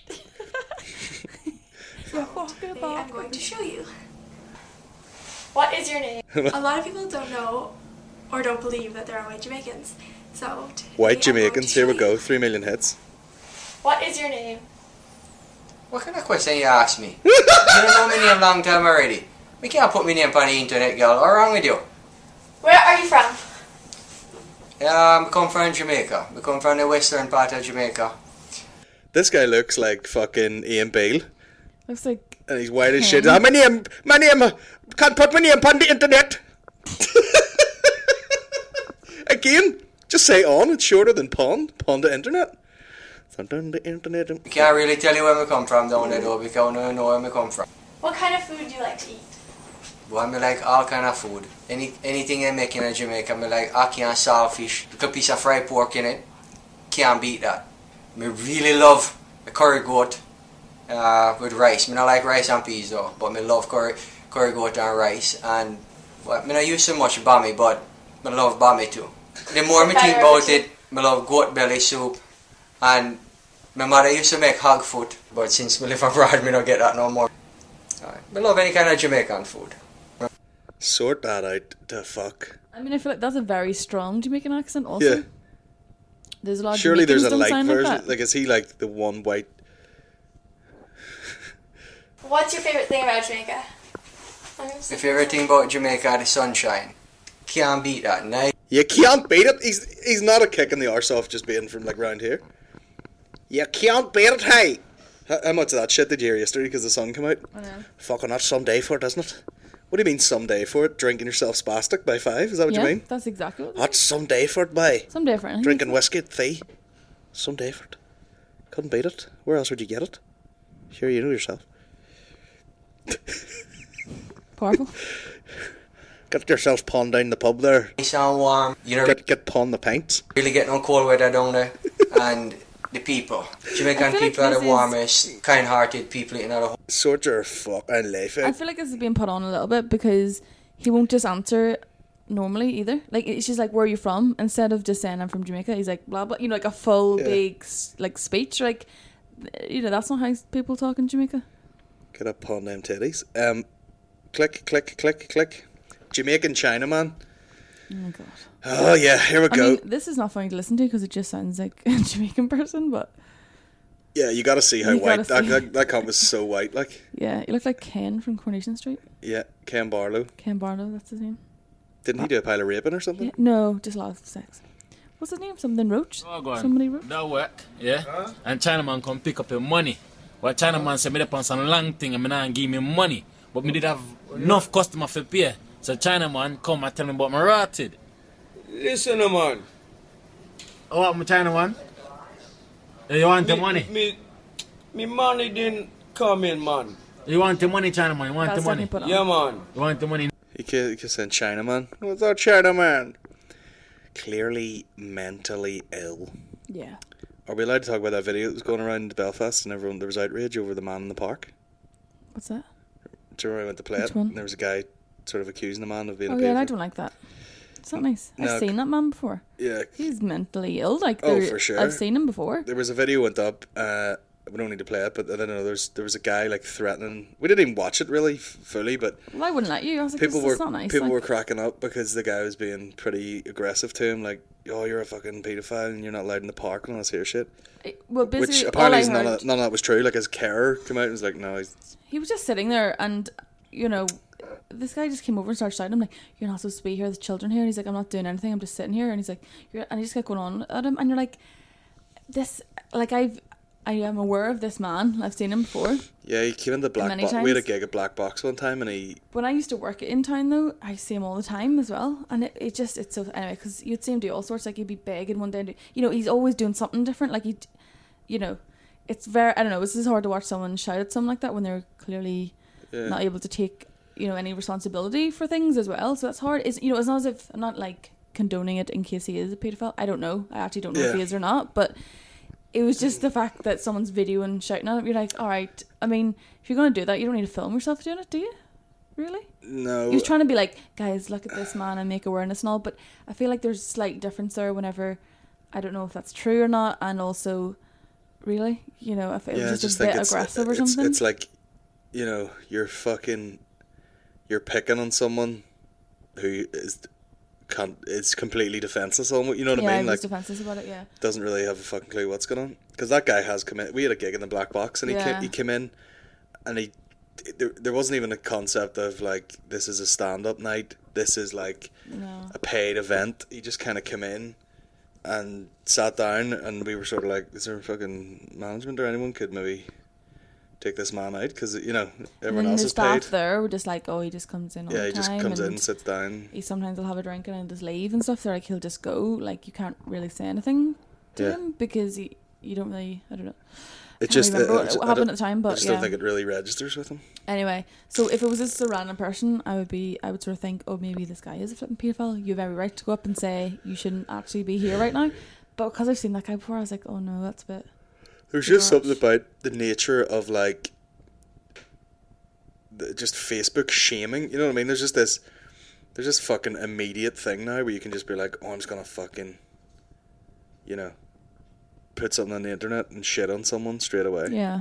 You're fucking I'm back. going to show you. What is your name? A lot of people don't know or don't believe that there are white Jamaicans. So today White I'm Jamaicans, going to here we show go. you. Three million hits. What is your name? What kind of question you ask me? You don't know me name long time already. We can't put me name on the internet, girl. What's wrong with you? Where are you from? Um, I come from Jamaica. We come from the western part of Jamaica. This guy looks like fucking Ian Bale. Looks like And he's white as him. shit. Ah, my name, my name, uh, can't put my name on the internet. Again, just say on. It's shorter than pond. Pond the internet. It's on the internet. We can't really tell you where we come from down there though, because we don't know where we come from. What kind of food do you like to eat? Well, I like all kind of food. Any anything they make in Jamaica, I like ackee and saltfish. With a piece of fried pork in it. Can't beat that. I really love a curry goat uh, with rice. I don't like rice and peas though, but I love curry, curry goat and rice. And well, I don't use so much bami, but I love bami too. The more I think about it, I love goat belly soup. And my mother used to make hog foot, but since we live abroad, I don't get that no more. I love any kind of Jamaican food. Sort that out. The fuck. I mean, I feel like that's a very strong Jamaican accent. Also, Yeah. there's a lot. Of Surely there's a Jamaicans don't light sound version. Like Like, that. is he like the one white? What's your favorite thing about Jamaica? My favourite thing about Jamaica, the sunshine. Can't beat that. Nice. You can't beat it. He's he's not a kick in the arse off just being from like round here. You can't beat it, hey. How, how much of that shit did you hear yesterday because the sun came out? I know. Fucking that's someday for it, isn't it? What do you mean someday for it? Drinking yourself spastic by five? Is that what Yeah, you mean? that's exactly what. That's someday for it, by Some different. drinking whiskey at three. Someday for it. Couldn't beat it. Where else would you get it? Sure, you know yourself. Powerful. Get yourself pond down the pub there. Nice and warm. You know, Get get pond the pints. really getting on cold weather down there. And the people. Jamaican I feel like people are this the is- warmest, kind-hearted people in the whole. Sort your fucking life I out. feel like this is being put on a little bit because he won't just answer normally either. Like it's just like, where are you from? Instead of just saying I'm from Jamaica, he's like blah blah. You know, like a full Yeah. big s- like speech. Like, you know, that's not how people talk in Jamaica. Get up pond them titties. Um, click, click, click, click. Jamaican Chinaman. Oh my god. Oh yeah, here we I go. mean, this is not funny to listen to because it just sounds like a Jamaican person. But Yeah, you got to see how You white gotta that, see. that that cunt was. So white, like. yeah, you look like Ken from Coronation Street. Yeah, Ken Barlow. Ken Barlow, that's his name. Didn't he do a pile of raping or something? Yeah, no, just a lot of sex. What's his name? Something Roach. Oh, go on. Somebody Roach. That work, yeah? And Chinaman come pick up your money. Well, Chinaman said me up on some long thing and me not give me money. But me did have enough customer for pay. So Chinaman come and tell me about my rotted. Listen, man. Oh, what, my Chinaman? Eh, You want the Me- money? Me, me money didn't come in, man. You want the money, Chinaman? You want That's the money? definitely put on. Yeah, man. You want the money? He could, he could send Chinaman. What's that Chinaman? Clearly mentally ill. Yeah. Are we allowed to talk about that video that was going around Belfast and everyone there was outrage over the man in the park? What's that? Do you remember I went to play Which it? one? And there was a guy sort of accusing the man of being Oh a yeah, and I paedophile. don't like that. It's not nice. I've No, seen that man before. Yeah. He's mentally ill. Like, Oh, there- for sure. I've seen him before. There was a video went up. Uh, we don't need to play it, but I don't know. There's there was a guy like threatening. We didn't even watch it really f- fully, but Well, I wouldn't let you. I was like, people this, were is not nice. people like, were cracking up because the guy was being pretty aggressive to him, like, "Oh, you're a fucking paedophile and you're not allowed in the park and all this here shit." It- well, Which basically, apparently all I is none heard, of, none of that was true. Like his carer came out and was like, "No, he's he was just sitting there, and you know, this guy just came over and started shouting. I'm like, "You're not supposed to be here. There's children here." And he's like, "I'm not doing anything. I'm just sitting here." And he's like, you're, and he just kept going on at him, and you're like, "This, like, I've, I am aware of this man. I've seen him before." yeah." He came in the black Many box. We had a times. gig at Black Box one time, and he When I used to work in town, though, I see him all the time as well, and it, it just it's so anyway because you'd see him do all sorts. Like he'd be begging one day, and do, you know, he's always doing something different. Like he, you know, it's very I don't know. It's just hard to watch someone shout at something like that when they're clearly Yeah. not able to take you know any responsibility for things as well. So that's hard. It's you know it's not as if I'm not like condoning it in case he is a paedophile. I don't know. I actually don't know if Yeah. he is or not, but. It was just the fact that someone's videoing shouting at him. You're like, all right. I mean, if you're gonna do that, you don't need to film yourself doing it, do you? Really? No. He was trying to be like, guys, look at this man and make awareness and all, but I feel like there's a slight difference there whenever, I don't know if that's true or not, and also, really? You know, if it yeah, was just, just a bit it's, aggressive or it's, something? It's like, you know, you're fucking, you're picking on someone who is can't, is completely defenseless on what, you know what yeah, I mean? he was Like, defenseless about it, yeah. doesn't really have a fucking clue what's going on. Because that guy has come in, we had a gig in the Black Box, and he, Yeah. came, he came in, and he, there, there wasn't even a concept of like, this is a stand-up night, this is like No. a paid event. He just kind of came in and sat down, and we were sort of like, is there fucking management or anyone could maybe take this man out? Because, you know, And everyone then else the is staff paid. there were just like, oh, he just comes in all Yeah, the he just time. comes in, and sits down. He sometimes will have a drink and then just leave and stuff. They're like, he'll just go. Like, you can't really say anything to Yeah. him because he, you don't really, I don't know. It Can't just, remember uh, what, I what don't- happened at the time, I but just yeah. don't think it really registers with him. Anyway, so if it was just a random person, I would be, I would sort of think, oh, maybe this guy is a flipping paedophile. You have every right to go up and say you shouldn't actually be here right now. But because I've seen that guy before, I was like, oh no, that's a bit. There's too just much. something about the nature of like the, just Facebook shaming. You know what I mean? There's just this, there's this fucking immediate thing now where you can just be like, oh, I'm just gonna fucking, you know, put something on the internet and shit on someone straight away. Yeah.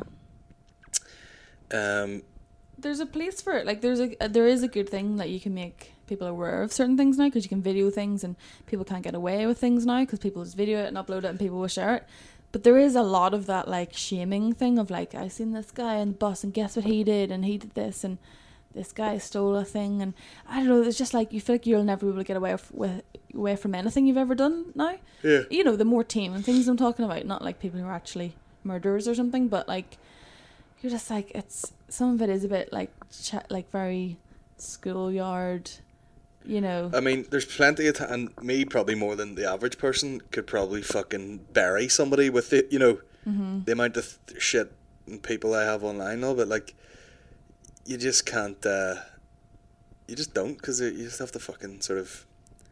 Um. There's a place for it. Like, there's a, uh, there is a good thing that you can make people aware of certain things now, because you can video things and people can't get away with things now because people just video it and upload it and people will share it. But there is a lot of that, like, shaming thing of, like, I seen this guy on the bus and guess what he did, and he did this, and this guy stole a thing, and I don't know, it's just like, you feel like you'll never be able to get away with, with away from anything you've ever done now. Yeah. You know, the more tame and things I'm talking about, not like people who are actually murderers or something, but like, you're just like, it's, some of it is a bit like, ch- like very schoolyard, you know. I mean, there's plenty of time, and me probably more than the average person could probably fucking bury somebody with it, you know, mm-hmm. the amount of th- shit and people I have online and all, but like, you just can't, uh, you just don't, because you just have to fucking sort of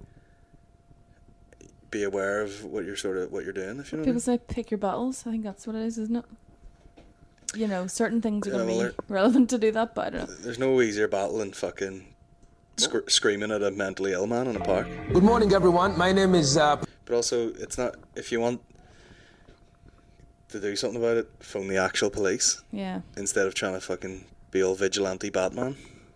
be aware of what you're sort of, what you're doing, if you know People what I mean. say pick your battles. I think that's what it is, isn't it? You know, certain things are Yeah, going to well, be relevant to do that, but I don't know. There's no easier battle than fucking sc- screaming at a mentally ill man in a park. Good morning, everyone. My name is... Uh... But also, it's not, if you want to do something about it, phone the actual police. Yeah. Instead of trying to fucking be all vigilante Batman.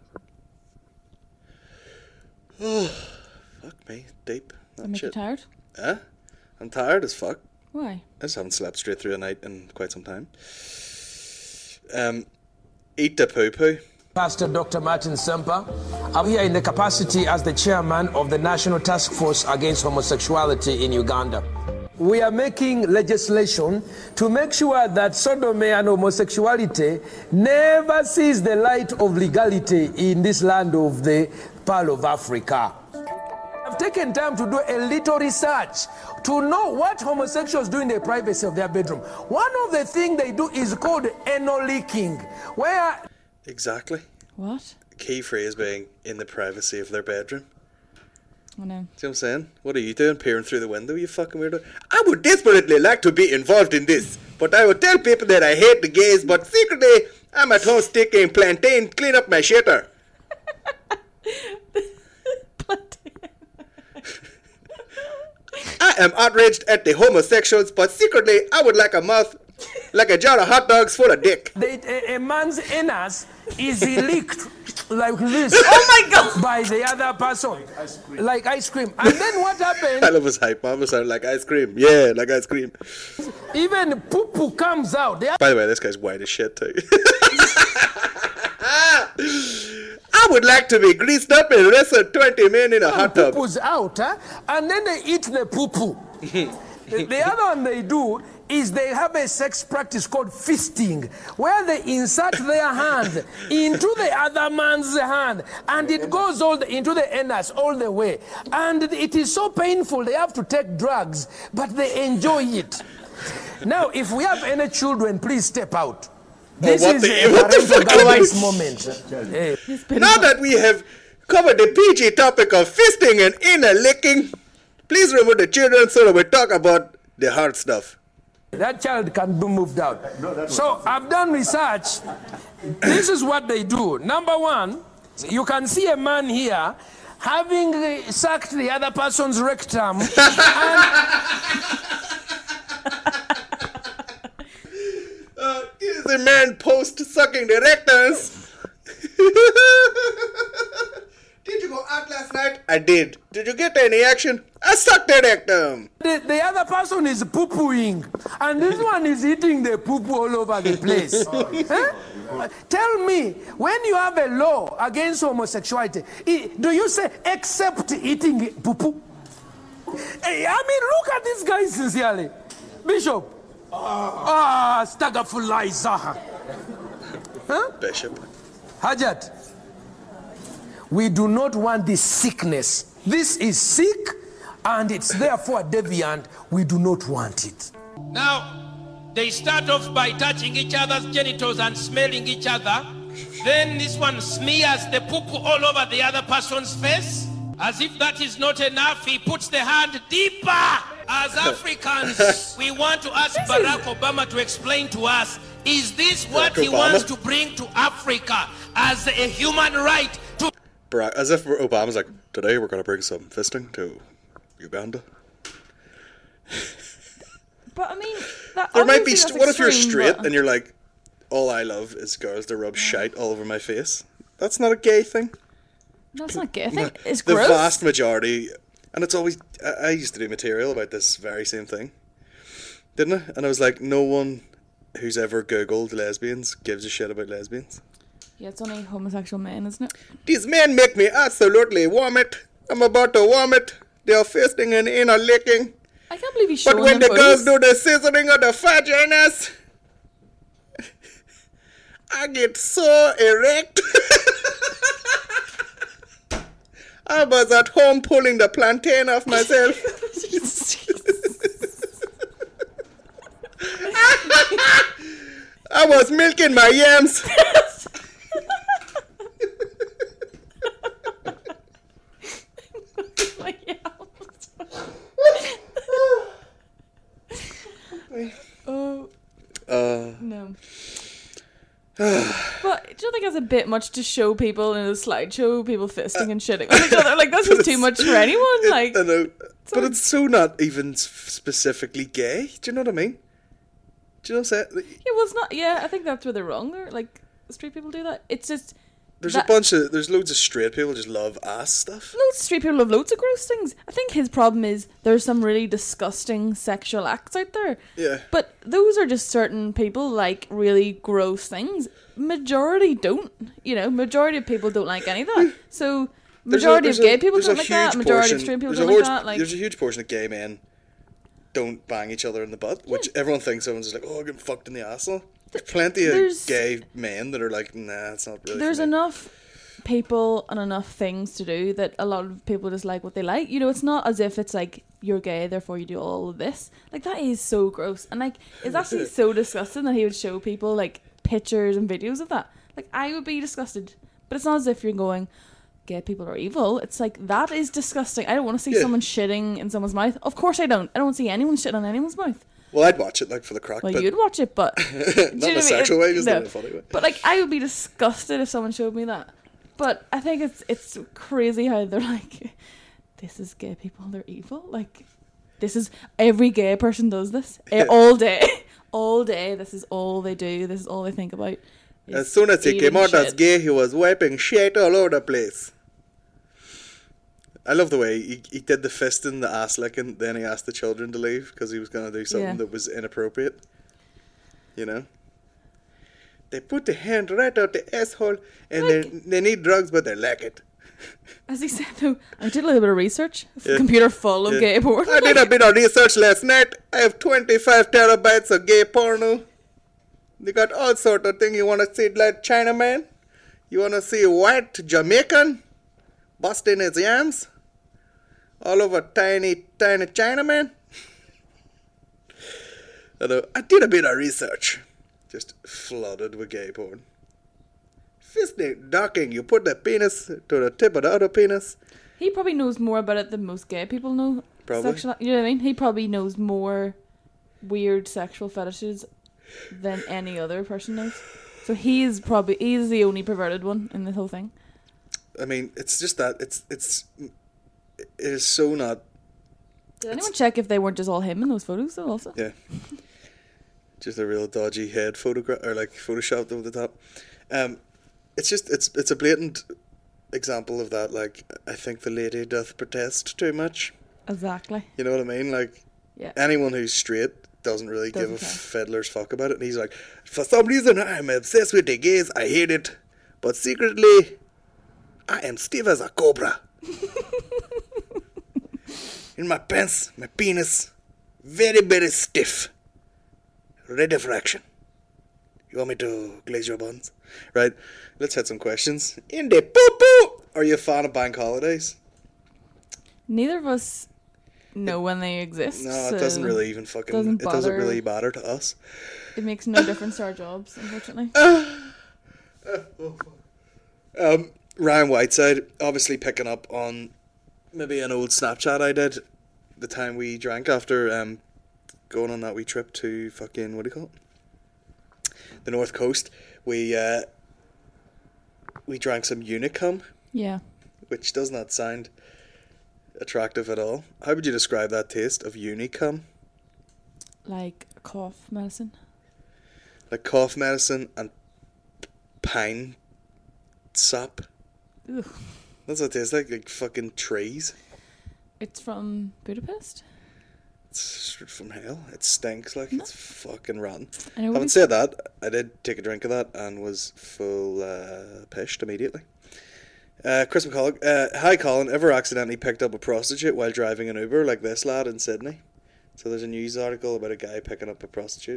Oh, fuck me. Deep. Does that That make you shit. tired? Huh? I'm tired as fuck. Why? I just haven't slept straight through a night in quite some time. Um, eat the poo-poo. Pastor Doctor Martin Semper. I'm here in the capacity as the chairman of the National Task Force Against Homosexuality in Uganda. We are making legislation to make sure that sodomy and homosexuality never sees the light of legality in this land of the Pearl of Africa. I've taken time to do a little research to know what homosexuals do in the privacy of their bedroom. One of the things they do is called anal leaking, where... Exactly. What? Key phrase being in the privacy of their bedroom. I know. See what I'm saying? What are you doing peering through the window, you fucking weirdo? I would desperately like to be involved in this, but I would tell people that I hate the gays, but secretly I'm at home sticking plantain, clean up my shitter. I am outraged at the homosexuals, but secretly I would like a mouth, like a jar of hot dogs full of dick. They, a, a man's anus is leaked like this. Oh my God! By the other person, ice like ice cream. And then what happens? I love his hype, man. Sound like ice cream. Yeah, like ice cream. Even poo poo comes out. They By the way, this guy's white as shit too. I would like to be greased up and wrestle twenty men in a hot tub. Poo-poo's out, huh? And then they eat the poo poo. the, the other one they do is they have a sex practice called fisting, where they insert their hand into the other man's hand, and it goes all the, into the anus all the way. And it is so painful, they have to take drugs, but they enjoy it. Now, if we have any children, please step out. This oh, what is the, a what the fuck parental guidance moment. Hey. Now that we have covered the P G topic of fisting and anal licking, please remove the children so that we talk about the hard stuff. That child can be moved out. So I've done research. This is what they do. Number one, You can see a man here having uh, sucked the other person's rectum. and uh, is a man post sucking the rectums. Did you go out last night? I did. Did you get any action? I sucked the rectum. The, the other person is poo-pooing, and this one is eating the poo-poo all over the place. Huh? Tell me, when you have a law against homosexuality, i- do you say except eating poo-poo? Hey, I mean, look at this guy sincerely. Bishop. Ah, Stagafulaizaha. Huh? Bishop. Hajat. We do not want this sickness. This is sick, and it's therefore deviant. We do not want it. Now, they start off by touching each other's genitals and smelling each other. Then this one smears the poo-poo all over the other person's face. As if that is not enough, he puts the hand deeper. As Africans, we want to ask Barack Obama to explain to us, is this what Barack he Obama? wants to bring to Africa as a human right to... Barack, as if Obama's like, today we're going to bring some fisting to Uganda. But I mean, that There might be. obviously St- that's what if you're extreme, straight but- and you're like, all I love is girls to rub shite all over my face? That's not a gay thing. That's not gay. I think it's The gross. vast majority, and it's always. I, I used to do material about this very same thing, didn't I? And I was like, no one who's ever Googled lesbians gives a shit about lesbians. Yeah, it's only homosexual men, isn't it? These men make me absolutely vomit. I'm about to vomit. They're fisting and anal licking. I can't believe he's showing But when them the girls photos. do the scissoring of the vaginas, I get so erect. I was at home pulling the plantain off myself. I was milking my yams. Oh. Uh, No. But do you think it's a bit much to show people in a slideshow, people fisting and shitting on each other? Like, that's just too much for anyone. Like, I know, but it's so not even s- specifically gay. Do you know what I mean? Do you know what I'm saying? yeah, well, it's not. Yeah, I think that's where they're wrong. There, like, straight people do that. It's just There's that- a bunch of there's loads of straight people just love ass stuff. loads of straight people have loads of gross things. I think his problem is there's some really disgusting sexual acts out there. Yeah. But those are just certain people like really gross things. Majority don't. You know, majority of people don't like any of that. So There's a- majority there's of a- gay people there's a don't like that. huge Majority portion- of straight people there's a don't like huge- that. Like, There's a huge portion of gay men don't bang each other in the butt, which everyone thinks someone's just like, oh, I'm getting fucked in the asshole. There's plenty of There's- gay men that are like, nah, it's not really. there's for me. enough people and enough things to do that a lot of people just like what they like. You know, it's not as if it's like you're gay, therefore you do all of this. Like, that is so gross, and like it's actually so disgusting that he would show people like pictures and videos of that. Like, I would be disgusted, but it's not as if you're going, gay people are evil. It's like, that is disgusting. I don't want to see Yeah. someone shitting in someone's mouth. Of course I don't. I don't want to see anyone shitting in anyone's mouth. Well, I'd watch it like for the crack. Well, but you'd watch it, but not Do you in know a what I mean? sexual way, just No. in a funny way. But like, I would be disgusted if someone showed me that. But I think it's it's crazy how they're like, this is gay people, they're evil. Like, this is, every gay person does this Eh, all day, all day. This is all they do. This is all they think about. is As soon as he eating came out as shit. gay, he was wiping shit all over the place. I love the way he, he did the fist in the ass licking, then he asked the children to leave because he was going to do something Yeah. that was inappropriate. You know? They put the hand right out the asshole and they they need drugs, but they lack it. As he said though, I did a little bit of research. Yeah. Computer full of Yeah. gay porn. I did a bit of research last night. I have twenty-five terabytes of gay porno. They got all sort of things. You want to see like Chinaman? You want to see white Jamaican busting his yams? All over tiny, tiny Chinaman? I know. I did a bit of research. Just flooded with gay porn. Fisting, docking. You put the penis to the tip of the other penis. He probably knows more about it than most gay people know. Probably. Sexual, you know what I mean? He probably knows more weird sexual fetishes than any other person knows. So he's probably he's the only perverted one in the whole thing. I mean, it's just that it's it's it is so not. Did anyone check if they weren't just all him in those photos though? Also, Yeah. Just a real dodgy head photograph, or like photoshopped over the top. Um, it's just it's it's a blatant example of that. Like, I think the lady doth protest too much. exactly. You know what I mean? Like, Yeah. anyone who's straight doesn't really Doesn't give a care. fiddler's fuck about it. And he's like, for some reason, I'm obsessed with the gays. I hate it, but secretly, I am stiff as a cobra. In my pants, my penis, very very stiff. Ready for action. You want me to glaze your buns? Right, let's hit some questions. In the poo-poo! Are you a fan of bank holidays? Neither of us know when they exist. No, so it doesn't really even fucking, doesn't it doesn't bother. really matter to us. It makes no difference to our jobs, unfortunately. Um, Ryan Whiteside, obviously picking up on maybe an old Snapchat I did the time we drank after um, going on that wee trip to fucking, what do you call it? The North Coast. We, uh, we drank some Unicum, Yeah. which does not sound attractive at all. How would you describe that taste of Unicum? Like cough medicine. Like cough medicine and pine sap. Ugh. That's what it tastes like, like fucking trees. It's from Budapest. It's straight from hell. It stinks like it's fucking rotten. I know what Having we- said that, I did take a drink of that and was full uh, pished immediately. Uh, Chris McCullough, uh, hi Colin, ever accidentally picked up a prostitute while driving an Uber like this lad in Sydney? So there's a news article about a guy picking up a prostitute.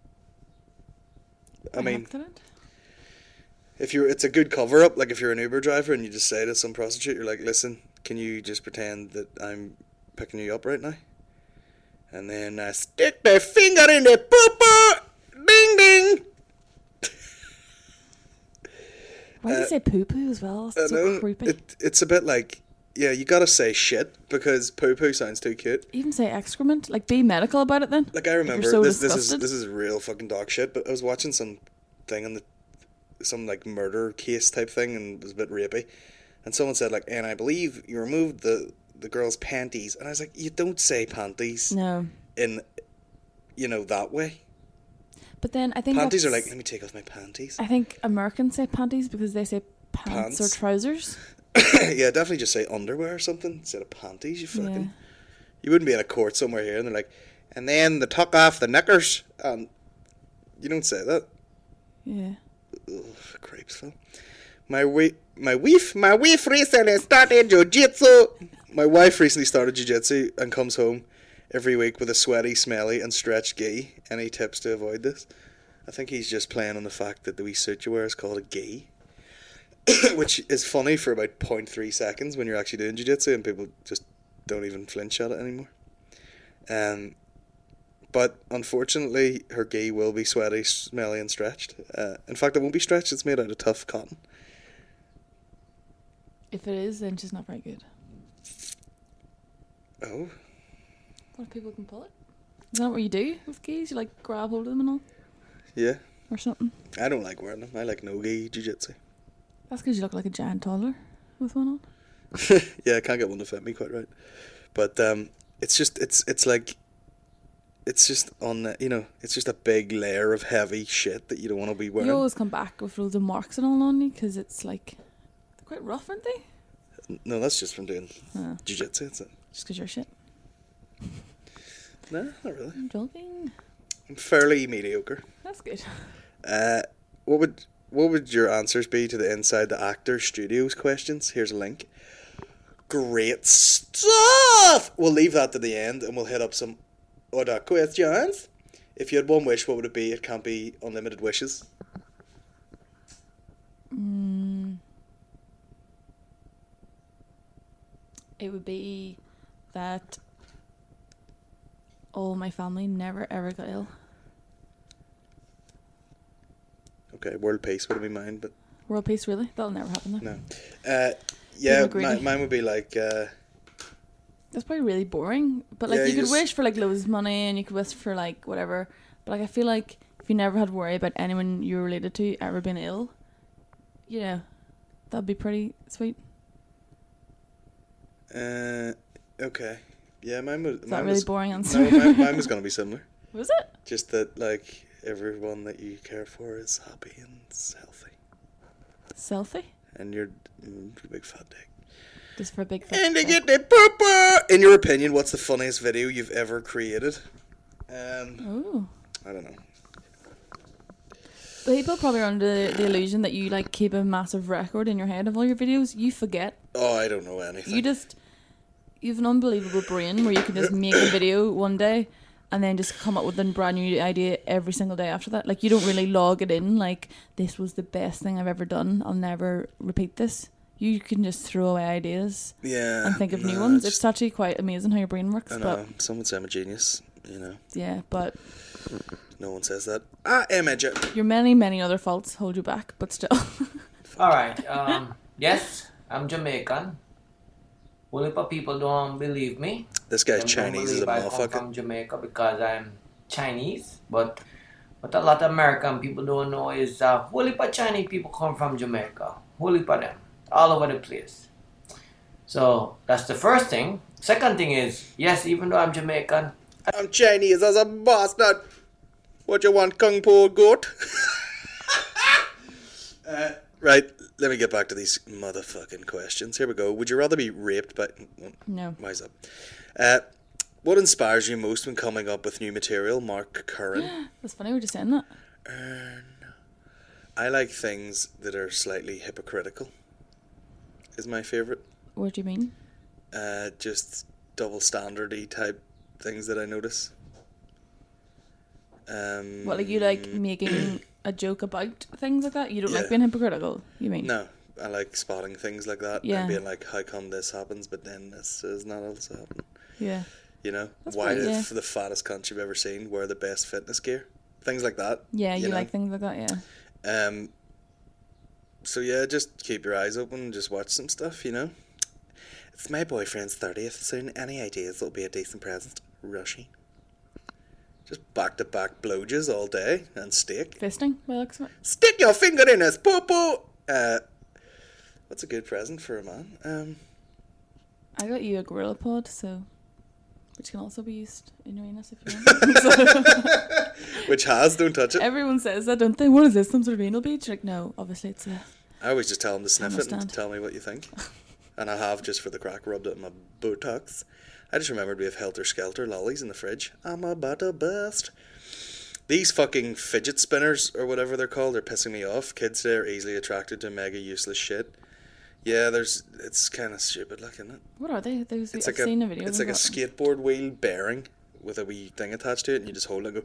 I By mean, accident? if you're, it's a good cover up. Like if you're an Uber driver and you just say to some prostitute, you're like, "Listen, can you just pretend that I'm picking you up right now?" And then uh, stick their finger in the poo-poo, ding ding. Why do Uh, you say poo poo as well? I It's so know, creepy. It, it's a bit like, yeah, you gotta say shit because poo-poo sounds too cute. Even say excrement. Like, be medical about it then. Like I If remember you're so this. This is disgusted. this is real fucking dog shit. But I was watching some thing on the some like murder case type thing, and it was a bit rapey. And someone said like, and I believe you removed the the girl's panties, and I was like, you don't say panties. No. In, you know, that way. But then I think Panties are that's- like, let me take off my panties. I think Americans say panties because they say pants, Pants. or trousers. Yeah, definitely just say underwear or something instead of panties. You fucking. Yeah. You wouldn't be in a court somewhere here, and they're like, and then they took off the knickers, and you don't say that. Yeah. Ugh, creeps, Phil. My we, my wife, my wife recently started jiu-jitsu. My wife recently started jiu-jitsu and comes home every week with a sweaty, smelly, and stretched gi. Any tips to avoid this? I think he's just playing on the fact that the wee suit you wear is called a gi. Which is funny for about zero point three seconds when you're actually doing jiu-jitsu and people just don't even flinch at it anymore. Um, but unfortunately, her gi will be sweaty, smelly, and stretched. Uh, in fact, it won't be stretched. It's made out of tough cotton. If it is, then she's not very good. Oh. What if people can pull it? Is that what you do with geese? You like grab hold of them and all? Yeah. Or something? I don't like wearing them. I like no gi jiu-jitsu. That's because you look like a giant toddler with one on. Yeah, I can't get one to fit me quite right. But um, it's just, it's it's like, it's just on, the, you know, it's just a big layer of heavy shit that you don't want to be wearing. You always come back with loads of marks and all on you because it's like, they're quite rough, aren't they? No, that's just from doing Oh. jiu-jitsu. That's it. Just because you're shit. No, not really. I'm joking. I'm fairly mediocre. That's good. Uh, what would what would your answers be to the Inside the Actor Studios questions? Here's a link. Great stuff! We'll leave that to the end and we'll hit up some other questions. If you had one wish, what would it be? It can't be unlimited wishes. Mm. It would be that all my family never ever got ill. Okay, world peace would have been mine, but World peace, really? That'll never happen though. no. Uh, yeah, People mi- greedy. mine would be like... Uh, That's probably really boring. But like Yeah, you you could just- wish for like loads of money and you could wish for like whatever. But like I feel like if you never had to worry about anyone you were related to ever being ill, you know, That'd be pretty sweet. Uh, okay. Yeah, mine was. Is that mine really was, boring answer? No, mine, mine was gonna be similar. Was it? Just that, like, everyone that you care for is happy and healthy. Selfie? And you're mm, a big fat dick. Just for a big fat And they dick. get the pooper. In your opinion, what's the funniest video you've ever created? Um, Ooh. I don't know. People probably are under the illusion that you like keep a massive record in your head of all your videos. You forget. Oh, I don't know anything. You just you have an unbelievable brain where you can just make a video one day and then just come up with a brand new idea every single day after that. Like, you don't really log it in like, this was the best thing I've ever done, I'll never repeat this. You can just throw away ideas Yeah, and think of no, new ones. just- It's actually quite amazing how your brain works. I But know. Some would say I'm a genius, you know. yeah, but No one says that. I am a ge- your many, many other faults hold you back, but still. Alright, um, yes, I'm Jamaican. Well, if people don't believe me, This guy's them don't Chinese as a believe I come motherfucker. from Jamaica because I'm Chinese, but what a lot of American people don't know is uh, whole heap of Chinese people come from Jamaica. Whole heap of them, all over the place. So that's the first thing. Second thing is, yes, even though I'm Jamaican, I'm Chinese as a bastard. What you want, Kung Po goat? uh, right, let me get back to these motherfucking questions. Here we go. Would you rather be raped by... No. Why's up? Uh, what inspires you most when coming up with new material? Mark Curran. That's funny, we're just saying that. Uh, no. I like things that are slightly hypocritical. Is my favourite. What do you mean? Uh, just double standardy type things that I notice. Um, What, like you like making a joke about things like that? You don't Yeah. like being hypocritical, you mean? No, I like spotting things like that Yeah. and being like, how come this happens, but then this is not also happening. Yeah. You know, That's why pretty- yeah. if the fattest cunt you've ever seen wear the best fitness gear, things like that. Yeah, you, know? like things like that, yeah. Um. So yeah, just keep your eyes open and just watch some stuff. You know, it's my boyfriend's thirtieth soon. Any ideas that'll be a decent present? Rushy. Just back to back blowjos all day and steak. Fisting, by the looks of it. Stick your finger in his poo-poo. Uh, what's a good present for a man? Um, I got you a Gorilla Pod, so which can also be used in your anus if you want. which has, don't touch it. Everyone says that, don't they? What is this? Some sort of anal beach? Like, no, obviously it's a. I always just tell them to sniff it and understand. tell me what you think. And I have, just for the crack, rubbed it in my buttocks. I just remembered we have Helter Skelter lollies in the fridge. I'm about to bust. These fucking fidget spinners, or whatever they're called, are pissing me off. Kids today are easily attracted to mega useless shit. Yeah, there's. It's kind of stupid, like, isn't it? What are they? Those It's I've like seen a, a video. It's of like a them, but- skateboard wheel bearing with a wee thing attached to it, and you just hold it and go.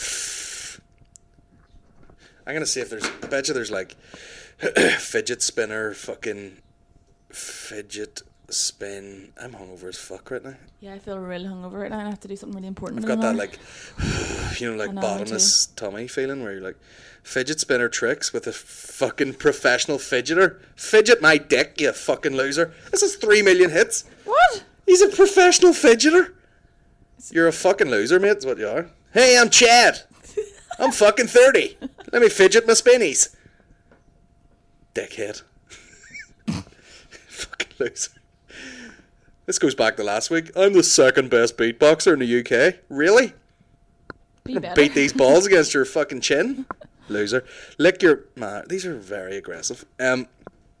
I'm gonna see if there's. I bet you there's like fidget spinner, fucking fidget spin. I'm hungover as fuck right now. Yeah, I feel really hungover right now. and I have to do something really important. I've in got an that hour. like, you know, like I know, me bottomless tummy feeling where you're like, fidget spinner tricks with a fucking professional fidgeter. Fidget my dick, you fucking loser. This is three million hits. What? He's a professional fidgeter. You're a fucking loser, mate. That's what you are. Hey, I'm Chad. I'm fucking thirty. Let me fidget my spinnies. Dickhead. Fucking loser. This goes back to last week. I'm the second best beatboxer in the U K. Really? Be I'm gonna better. beat these balls against your fucking chin. Loser. Lick your... Man, these are very aggressive. Um...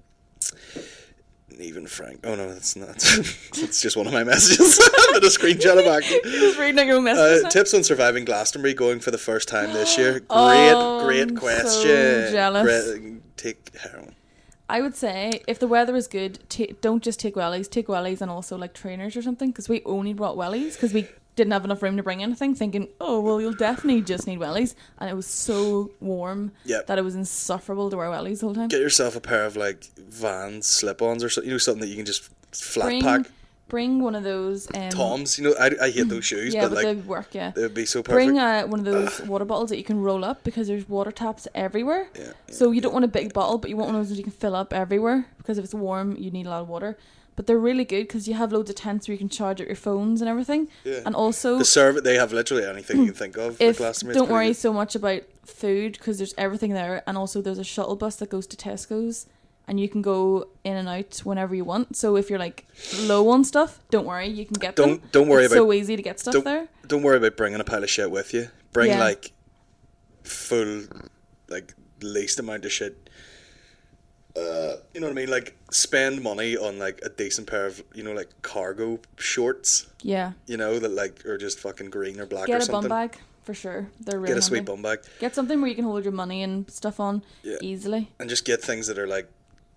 Even Frank. Oh no, that's not. It's just one of my messages. I'm gonna screenshot it back. You're just reading out your messages. Uh, tips on surviving Glastonbury going for the first time this year. Great, Oh, great I'm question. so jealous. Great- take heroin. I would say if the weather is good, ta- don't just take wellies. Take wellies and also like trainers or something, because we only brought wellies because we didn't have enough room to bring anything. Thinking, oh well, you'll definitely just need wellies, and it was so warm Yep. that it was insufferable to wear wellies the whole time. Get yourself a pair of like Vans slip-ons or something. You know, something that you can just flat Bring, pack. bring one of those. Um, Toms. You know, I, I hate those shoes, yeah, but, but like they would work. Yeah, they would be so perfect. Bring uh, one of those water bottles that you can roll up because there's water taps everywhere. Yeah, so you don't want a big bottle, but you want one of those that you can fill up everywhere because if it's warm, you need a lot of water. But they're really good because you have loads of tents where you can charge up your phones and everything. Yeah. And also, the serve they have literally anything you can think of. if at Glastonbury. It's don't pretty worry good. so much about food because there's everything there, and also there's a shuttle bus that goes to Tesco's, and you can go in and out whenever you want. So if you're like low on stuff, don't worry, you can get don't, them. Don't worry it's about so easy to get stuff don't, there. Don't worry about bringing a pile of shit with you. Bring Yeah. like full, like least amount of shit. Uh, you know what I mean? Like spend money on like a decent pair of, you know, like cargo shorts. Yeah. You know, that like are just fucking green or black Get or a something. bum bag for sure. They're really Get a sweet handy. bum bag. Get something where you can hold your money and stuff on Yeah. easily. And just get things that are like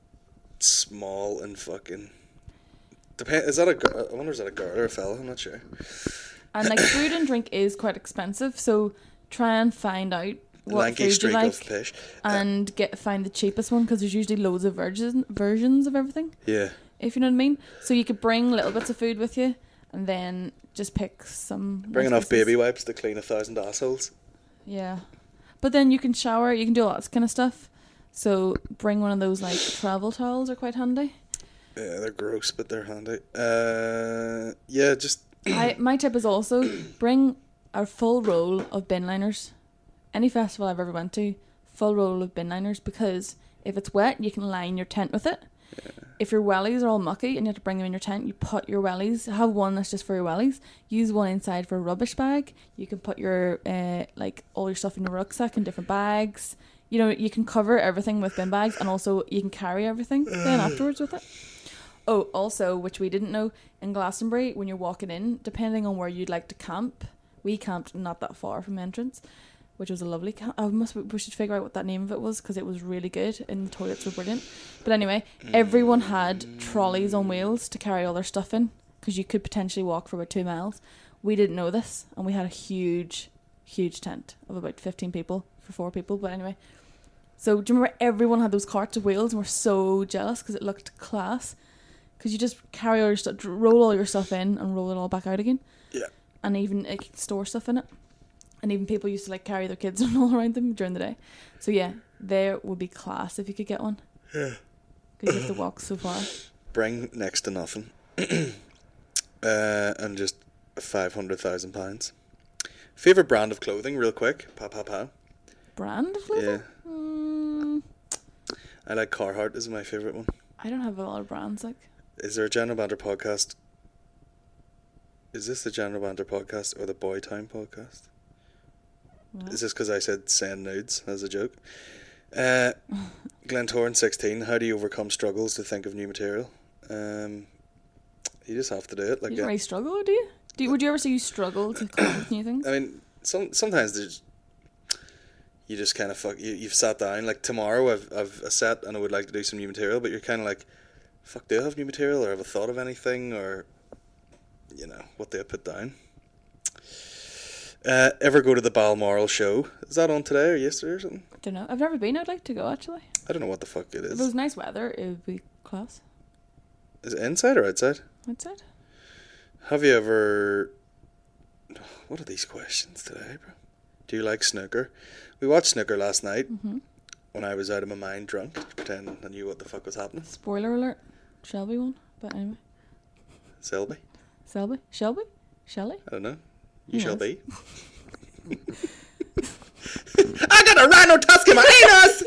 small and fucking. Depend. Is that a girl? I wonder is that a girl or a fella? I'm not sure. And like food and drink is quite expensive, so try and find out what Lanky food you streak like of fish. and get find the cheapest one, because there's usually loads of version, versions of everything. Yeah. If you know what I mean. So you could bring little bits of food with you, and then just pick some. Bring enough recipes. baby wipes to clean a thousand assholes. Yeah, but then you can shower. You can do all that kind of stuff. So bring one of those like travel towels are quite handy. Yeah, they're gross, but they're handy. Uh, yeah, just. I my tip is also bring a full roll of bin liners. Any festival I've ever went to, full roll of bin liners, because if it's wet, you can line your tent with it. Yeah. If your wellies are all mucky and you have to bring them in your tent, you put your wellies. Have one that's just for your wellies. Use one inside for a rubbish bag. You can put your uh, like all your stuff in your rucksack in different bags. You know, you can cover everything with bin bags, and also you can carry everything then afterwards with it. Oh, also, which we didn't know, in Glastonbury, when you're walking in, depending on where you'd like to camp, we camped not that far from the entrance, which was a lovely camp. I must we should figure out what that name of it was, because it was really good and the toilets were brilliant. But anyway, everyone had trolleys on wheels to carry all their stuff in, because you could potentially walk for about two miles. We didn't know this, and we had a huge, huge tent of about fifteen people for four people. But anyway, so do you remember everyone had those carts with wheels, and we're so jealous because it looked class. Because you just carry all your stuff, roll all your stuff in and roll it all back out again. Yeah. And even like, store stuff in it. And even people used to like carry their kids and all around them during the day. So yeah, there would be class if you could get one. Yeah. Because you have to walk so far. Bring next to nothing. uh, and just five hundred thousand pounds. Favourite brand of clothing, real quick. Pa pa pa. Brand of clothing? Yeah. Mm, I like Carhartt is my favourite one. I don't have a lot of brands like. Is there a General Banter podcast? Is this the General Banter podcast or the Boy Time podcast? What? Is this because I said send nudes as a joke? Uh, Glentoran sixteen, how do you overcome struggles to think of new material? Um, you just have to do it. Like you don't really struggle, do you? do you? Would you ever say you struggle to come up with new things? I mean, some sometimes there's... You just kind of fuck... You, you've sat down. Like tomorrow I've, I've a set and I would like to do some new material, but you're kind of like... Fuck, do I have new material, or have I thought of anything, or, you know, what do I put down? Uh, ever go to the Balmoral show? Is that on today or yesterday or something? I don't know. I've never been. I'd like to go, actually. I don't know what the fuck it is. If it was nice weather, it would be class. Is it inside or outside? Outside. Have you ever... What are these questions today, bro? Do you like snooker? We watched snooker last night. Mm-hmm. When I was out of my mind drunk, pretending I knew what the fuck was happening. Spoiler alert. Shelby won, but anyway. Selby? Selby? Shelby? Shelley? I don't know. You Who shall knows? be. I got a rhino tusk in my anus!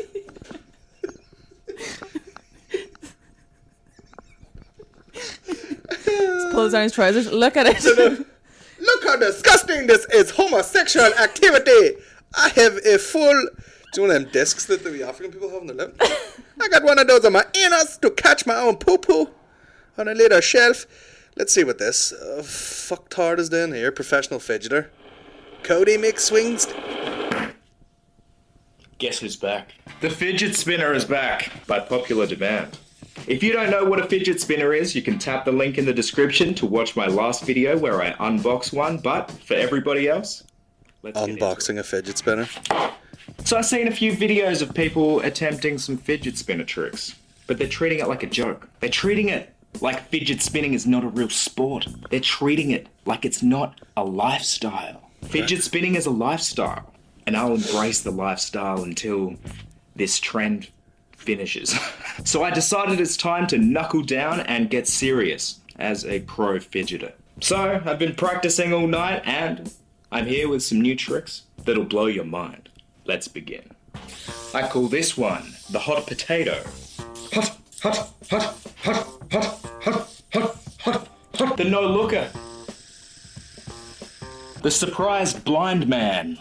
Just pulls down his trousers. Look at it. Look how disgusting this is. Homosexual activity. I have a full... Do you know one of them discs that the African people have on their lip? I got one of those on my anus to catch my own poo-poo on a little shelf. Let's see what this uh, fucktard is doing here. Professional fidgeter. Cody McSwings. Guess who's back? The fidget spinner is back by popular demand. If you don't know what a fidget spinner is, you can tap the link in the description to watch my last video where I unbox one, but for everybody else, let's Unboxing a fidget spinner. So I've seen a few videos of people attempting some fidget spinner tricks, but they're treating it like a joke. They're treating it like fidget spinning is not a real sport. They're treating it like it's not a lifestyle. Fidget spinning is a lifestyle, and I'll embrace the lifestyle until this trend finishes. So I decided it's time to knuckle down and get serious as a pro fidgeter. So I've been practicing all night, and I'm here with some new tricks that'll blow your mind. Let's begin. I call this one the hot potato. hot, hot, hot, hot, hot, hot, hot, hot, hot. The no-looker. The surprised blind man.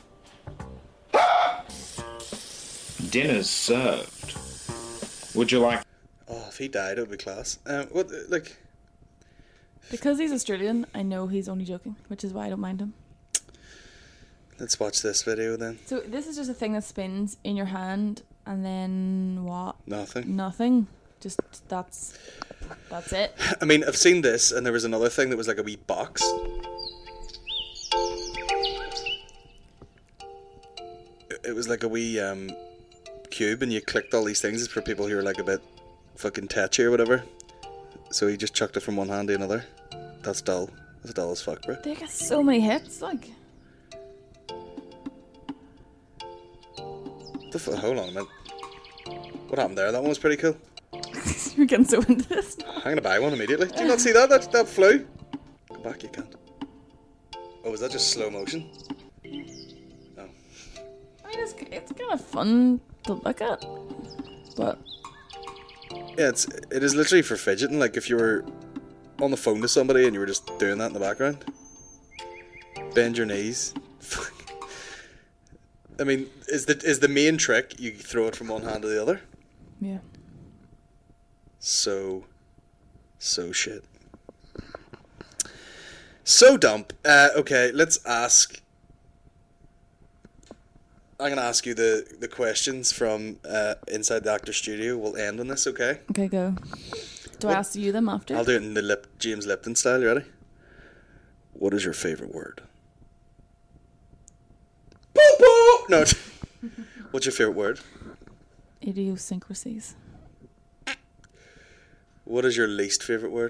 Dinner's served. Would you like... Oh, if he died, it would be class. Um, what, like... Because he's Australian, I know he's only joking, which is why I don't mind him. Let's watch this video then. So this is just a thing that spins in your hand, and then what? Nothing. Nothing. Just that's that's it. I mean, I've seen this, and there was another thing that was like a wee box. It was like a wee um, cube, and you clicked all these things. It's for people who are like a bit fucking tetchy or whatever. So he just chucked it from one hand to another. That's dull. That's dull as fuck, bro. They get so many hits, like. The f- hold on a minute. What happened there? That one was pretty cool. You're getting so into this. I'm gonna buy one immediately. Do you not see that? That that flew. Go back, you can't. Oh, was that just slow motion? No. I mean, it's it's kind of fun to look at, but yeah, it's it is literally for fidgeting. Like if you were on the phone to somebody and you were just doing that in the background. Bend your knees. I mean, is the is the main trick you throw it from one hand to the other? Yeah. So, so shit. So dump. Uh, okay, let's ask. I'm gonna ask you the, the questions from uh, inside the actor studio. We'll end on this, okay? Okay, go. Do What- I ask you them after? I'll do it in the Lip, James Lipton style. You ready? What is your favorite word? Boop, boop. No. What's your favorite word? Idiosyncrasies. What is your least favorite word?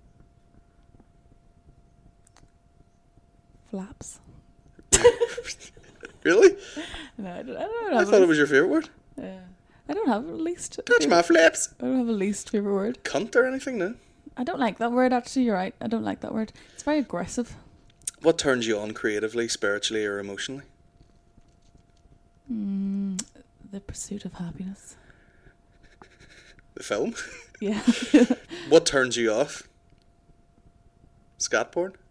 Flaps. Really? No, I don't. I, don't I have thought a- it was your favorite word. Yeah. I don't have a least. Touch my flaps. I don't have a least favorite word. Cunt or anything, no? I don't like that word. Actually, you're right. I don't like that word. It's very aggressive. What turns you on creatively, spiritually, or emotionally? Mm, the pursuit of happiness. The film? Yeah. What turns you off? Scat porn?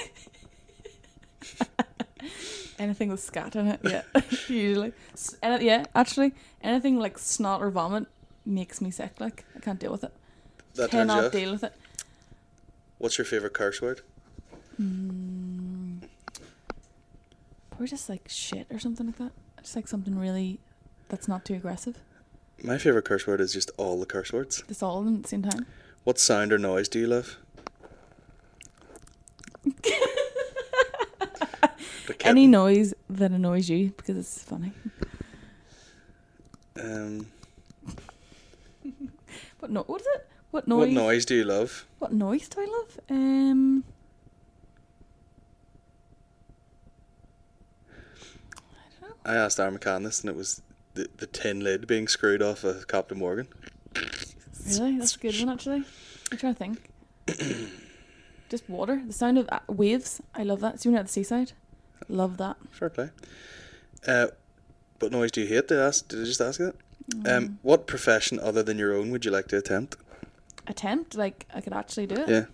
Anything with scat in it, yeah, usually. S- And yeah, actually, anything like snot or vomit makes me sick. Like I can't deal with it. That turns you Cannot off? deal with it. What's your favourite curse word? Mm, probably just like shit or something like that. Just like something really that's not too aggressive. My favourite curse word is just all the curse words. Just all of them at the same time. What sound or noise do you love? The kitten. Any noise that annoys you because it's funny. Um, What no? What is it? What noise? what noise do you love? What noise do I love? Um. I asked Aaron McCann this, and it was the, the tin lid being screwed off of Captain Morgan. Really? That's a good one, actually. I'm trying to think. Just water. The sound of uh, waves. I love that. So when you're at the seaside. Love that. Fair play. Uh, what noise do you hate? Did I, ask, did I just ask you that? Mm. Um, what profession other than your own would you like to attempt? Attempt? Like, I could actually do it? Yeah.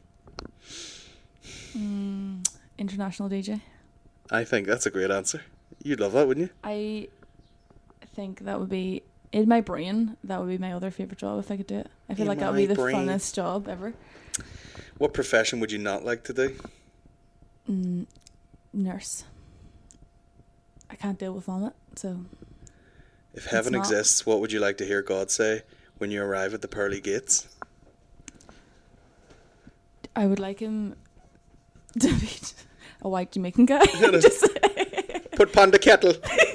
Mm, international D J. I think that's a great answer. You'd love that, wouldn't you? I think that would be, in my brain, that would be my other favourite job if I could do it. I feel In like that would my be the brain. funnest job ever. What profession would you not like to do? Mm, nurse. I can't deal with vomit, so... If heaven not. exists, what would you like to hear God say when you arrive at the pearly gates? I would like him to be a white Jamaican guy. No, no. Just- Put pon the kettle.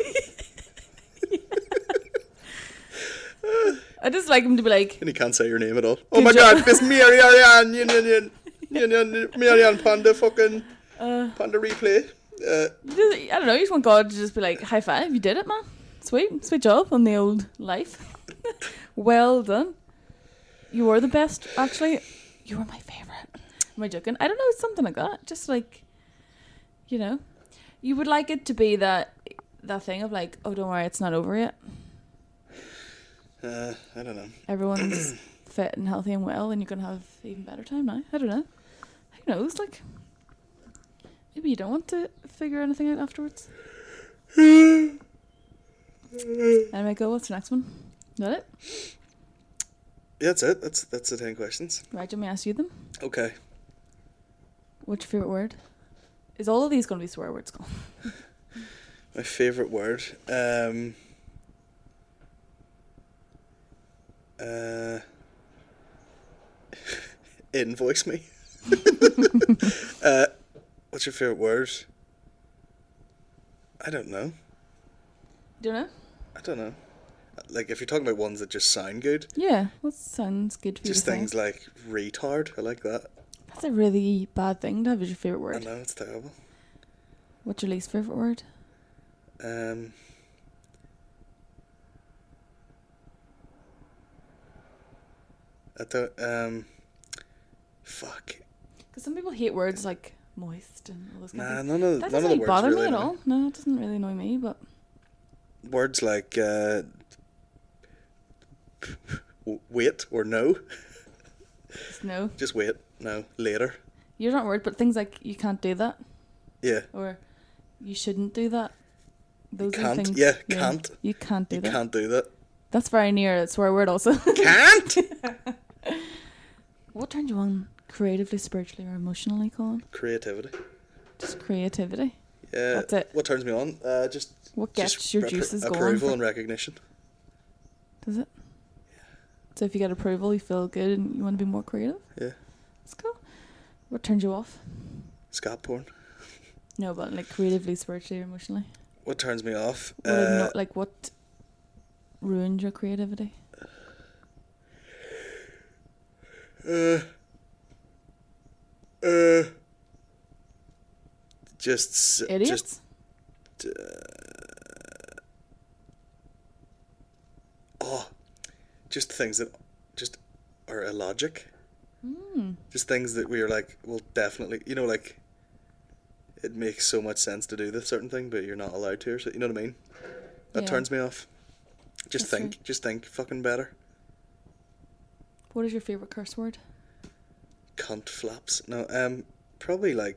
I just like him to be like... And he can't say your name at all. Oh Good my job. god, this Mary Ariane, yin, yin, yin, yin, yin, Mary Ariane Panda fucking Uh, Panda replay. Uh, you just- I don't know, you just want God to just be like, high five, you did it, man. Sweet, sweet job on the old life. Well done. You were the best, actually. You were my favourite. Am I joking? I don't know, it's something like that. Just like, you know. You would like it to be that that thing of like, oh, don't worry, it's not over yet. Uh, I don't know. Everyone's fit and healthy and well, and you're gonna have even better time now. I don't know. Who knows? Like, maybe you don't want to figure anything out afterwards. Anyway, go. What's the next one? Is that it? Yeah, that's it. That's that's the ten questions. Right, let me ask you them. Okay. What's your favourite word? Is all of these going to be swear words, Colin? My favourite word? Um, uh, invoice me. uh, what's your favourite word? I don't know. Don't know? I don't know. Like, if you're talking about ones that just sound good. Yeah, what sounds good for you Just to say? things like retard. I like that. That's a really bad thing to have as your favourite word. I know, it's terrible. What's your least favourite word? Um, I don't, um, fuck. Because some people hate words like moist and all those kind Nah, of things. none of- that none of doesn't the really words bother really me at annoy all. No, it doesn't really annoy me, but Words like, uh, w- wait or no. just no. Just wait, no, later. You're not worried, but things like you can't do that. Yeah. Or you shouldn't do that. Those are Can't, things. yeah, can't. You can't do You that. can't do that. That's very near a swear word also. Can't? What turned you on creatively, spiritually, or emotionally, Colin? Creativity. Just creativity. Yeah. That's it. What turns me on? Uh, just What gets just your appro- juices going? Approval for- and recognition. Does it? So if you get approval, you feel good and you want to be more creative? Yeah. That's cool. What turns you off? Scat porn. No, but like creatively, spiritually, or emotionally. What turns me off? What have Uh, no- like what ruined your creativity? Uh, uh, just s- Idiots? Just, uh, oh, just things that just are illogic. Mm. Just things that we are like, well, definitely, you know, like it makes so much sense to do this certain thing, but you're not allowed to. Or so, you know what I mean? That Yeah. turns me off. Just That's think, true. just think, fucking better. What is your favourite curse word? Cunt flaps. No, um, probably like.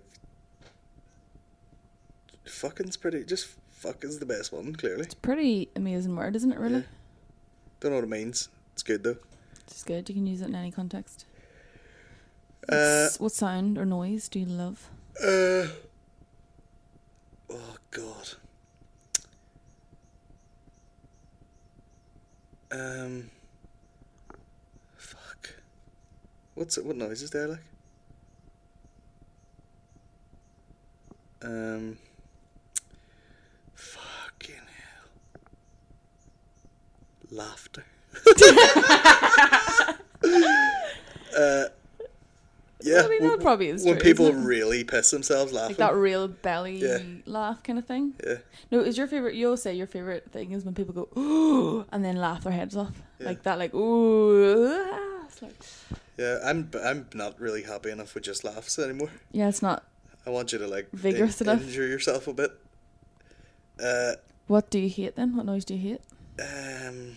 Fucking's pretty. Just fucking's the best one, clearly. Pretty amazing word, isn't it, really? Yeah. Don't know what it means. It's good though. It's good. You can use it in any context. Uh, What's- what sound or noise do you love? Uh. Oh God. Um. Fuck. What's it? What noise is there like? Um. Fucking hell. Laughter. uh. Yeah, I mean, that when- probably is when true, people isn't it? really piss themselves laughing. Like that real belly Yeah. laugh kind of thing? Yeah. No, is your favourite, you always say your favourite thing is when people go, ooh, and then laugh their heads off. Yeah. Like that, like, ooh. Ah. It's like, Yeah, I'm I'm not really happy enough with just laughs anymore. yeah, it's not. I want you to like Vigorous in- enough. injure yourself a bit. Uh, What do you hate then? What noise do you hate? um,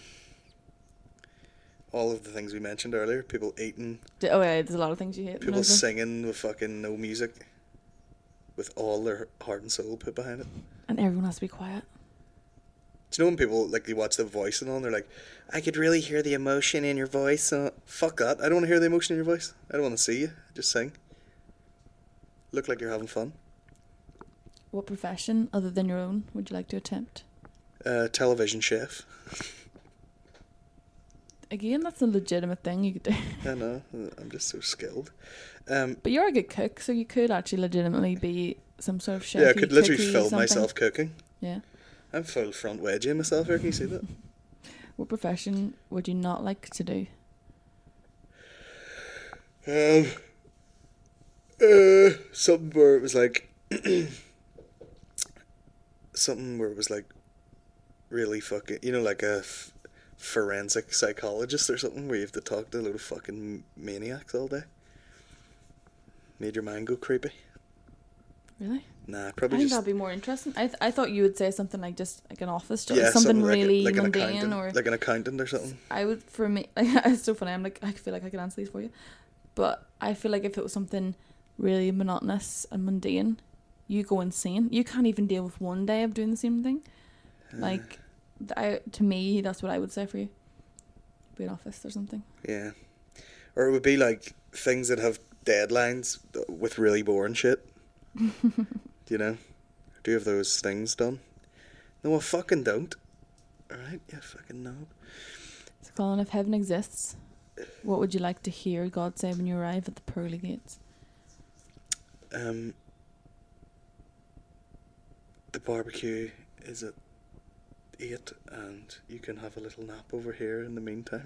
all of the things we mentioned earlier. People eating, Do, oh, yeah, there's a lot of things you hate. people noises. singing with fucking no music, with all their heart and soul put behind it. And everyone has to be quiet. Do you know when people like they watch The Voice and all, and they're like, I could really hear the emotion in your voice. Uh, fuck that! I don't want to hear the emotion in your voice. I don't want to see you. Just sing. Look like you're having fun. What profession, other than your own, would you like to attempt? Uh, television chef. Again, that's a legitimate thing you could do. I know. I'm just so skilled. Um, But you're a good cook, so you could actually legitimately be some sort of chef. yeah, I could literally film myself cooking. Yeah. I'm full front wedgie myself here. Can you see that? What profession would you not like to do? Um, uh, something where it was like something where it was like really fucking, you know, like a f- forensic psychologist or something, where you have to talk to a load of fucking maniacs all day. Made your mind go creepy. Really? Nah, I probably think just that'd be more interesting. I th- I thought you would say something like just like an office job, yeah, something, like, really like an mundane accountant, or like an accountant or something. I would for me. It's so funny. I'm like I feel like I could answer these for you, but I feel like if it was something really monotonous and mundane, you go insane. You can't even deal with one day of doing the same thing. Like, th- I to me, that's what I would say for you. Be an office or something. Yeah, or it would be like things that have deadlines with really boring shit. Do you know? Do you have those things done? No, I fucking don't. Alright, you fucking knob. So, Colin, if heaven exists, what would you like to hear God say when you arrive at the pearly gates? Um, the barbecue is at eight, and you can have a little nap over here in the meantime.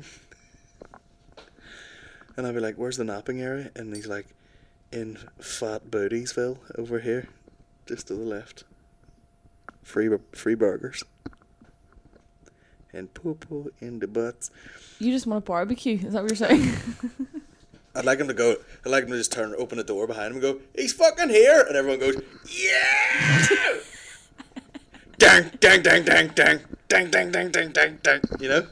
And I'd be like, "Where's the napping area?" And he's like, "In Fat Bootiesville over here, just to the left. Free free burgers and poo poo in the butts." You just want a barbecue? Is that what you're saying? I'd like him to go. I'd like him to just turn, open the door behind him, and go, "He's fucking here!" And everyone goes, "Yeah!" Dang, dang, dang, dang, dang, dang, dang, dang, dang, dang, dang. You know.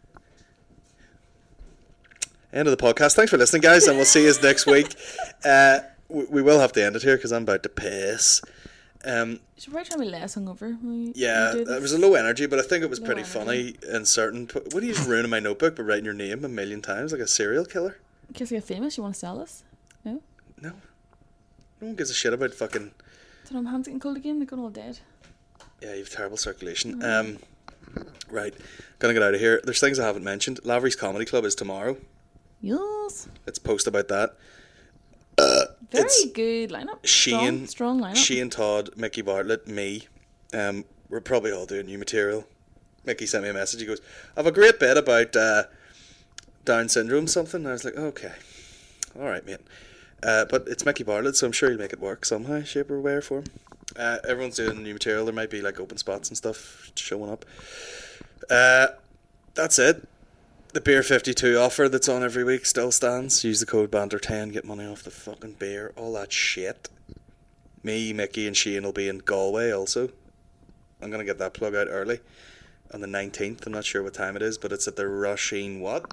End of the podcast. Thanks for listening, guys, and we'll see you next week. Uh, we, we will have to end it here because I'm about to piss. Um, you should probably try to be less hungover. When you, yeah, when you do it was this. a low energy, but I think it was Low pretty energy. funny in certain. What are you just ruining my notebook by writing your name a million times like a serial killer? In case you get famous, you want to sell us? No? No. No one gives a shit about fucking. Don't know, my hands getting cold again. They're going all dead. Yeah, you have terrible circulation. Mm. Um, right, gonna get out of here. There's things I haven't mentioned. Lavery's Comedy Club is tomorrow. Yes. Let's post about that. Uh, Very it's good lineup. Shane, strong, strong lineup. Shane, Todd, Mickey Bartlett, me. Um, we're probably all doing new material. Mickey sent me a message. He goes, "I have a great bit about uh, Down syndrome something." And I was like, "Okay, all right, mate." Uh, but it's Mickey Bartlett, so I'm sure he'll make it work somehow, shape or way for him. Uh, everyone's doing new material. There might be like open spots and stuff showing up. Uh, that's it. The Beer fifty-two offer that's on every week still stands. Use the code banter ten, get money off the fucking beer, all that shit. Me, Mickey and Shane will be in Galway also. I'm going to get that plug out early. On the nineteenth, I'm not sure what time it is, but it's at the Roisin what?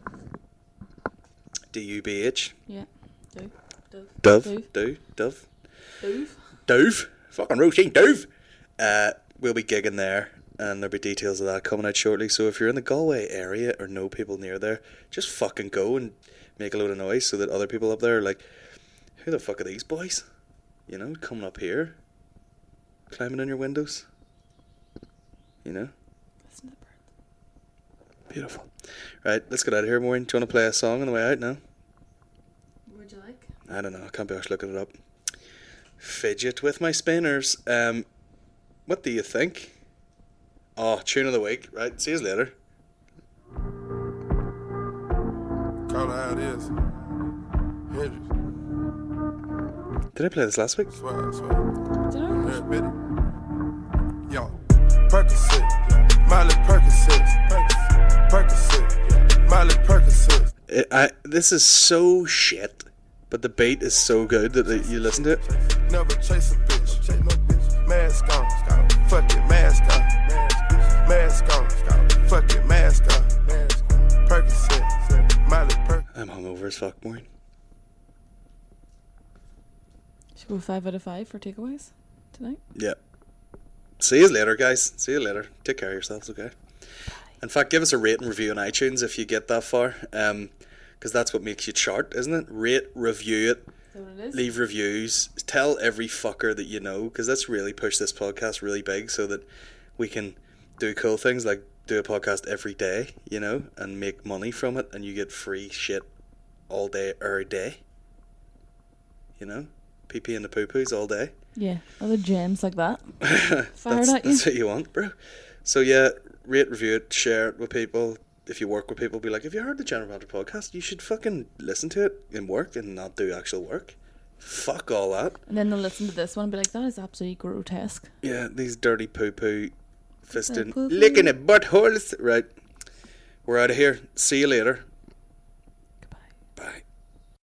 D U B H? Yeah. Dove. Dove? Dove. Dove? Dove? Dove. Dove? Fucking Roisin Dove! Uh, we'll be gigging there, and there'll be details of that coming out shortly. So if you're in the Galway area or know people near there, just fucking go and make a load of noise so that other people up there are like, "Who the fuck are these boys?" You know, coming up here, climbing in your windows. You know? Listen to the birds. Beautiful. Right, let's get out of here, Maureen. Do you want to play a song on the way out now? What would you like? I don't know. I can't be arsed looking it up. Fidget with my spinners. Um, what do you think? Oh, tune of the week. Right, see you later. Call it how it is. Hendrix. Did I play this last week? Swag, swag. Did I? Yeah, Betty. Yo. Percocet. Miley Percocet. Percocet. Miley Percocet. It, I, this is so shit, but the beat is so good that it, you listen to it. Never chase a bitch. Chase no bitch. Mask on. Fuck it, mask on. Mask on. Fuck it, mask on. Percocet. Miley Percocet. I'm hungover as fuck, Maureen. Should we go five out of five for takeaways tonight? Yeah. See you later, guys. See you later. Take care of yourselves, okay? In fact, give us a rate and review on iTunes if you get that far, um, because that's what makes you chart, isn't it? Rate, review it, Is that what it is? leave reviews, tell every fucker that you know, because that's really pushed this podcast really big so that we can do cool things like do a podcast every day, you know, and make money from it, and you get free shit all day, every day. You know? Pee-pee and the poo-poos all day. Yeah, other gems like that. Fired that's, at you. that's what you want, bro. So yeah, rate, review it, share it with people. If you work with people, be like, "Have you heard the General Banter podcast? You should fucking listen to it in work and not do actual work." Fuck all that. And then they'll listen to this one and be like, "That is absolutely grotesque." Yeah, these dirty poo-poo, fisting, poo-poo. licking at buttholes. Right, we're out of here. See you later.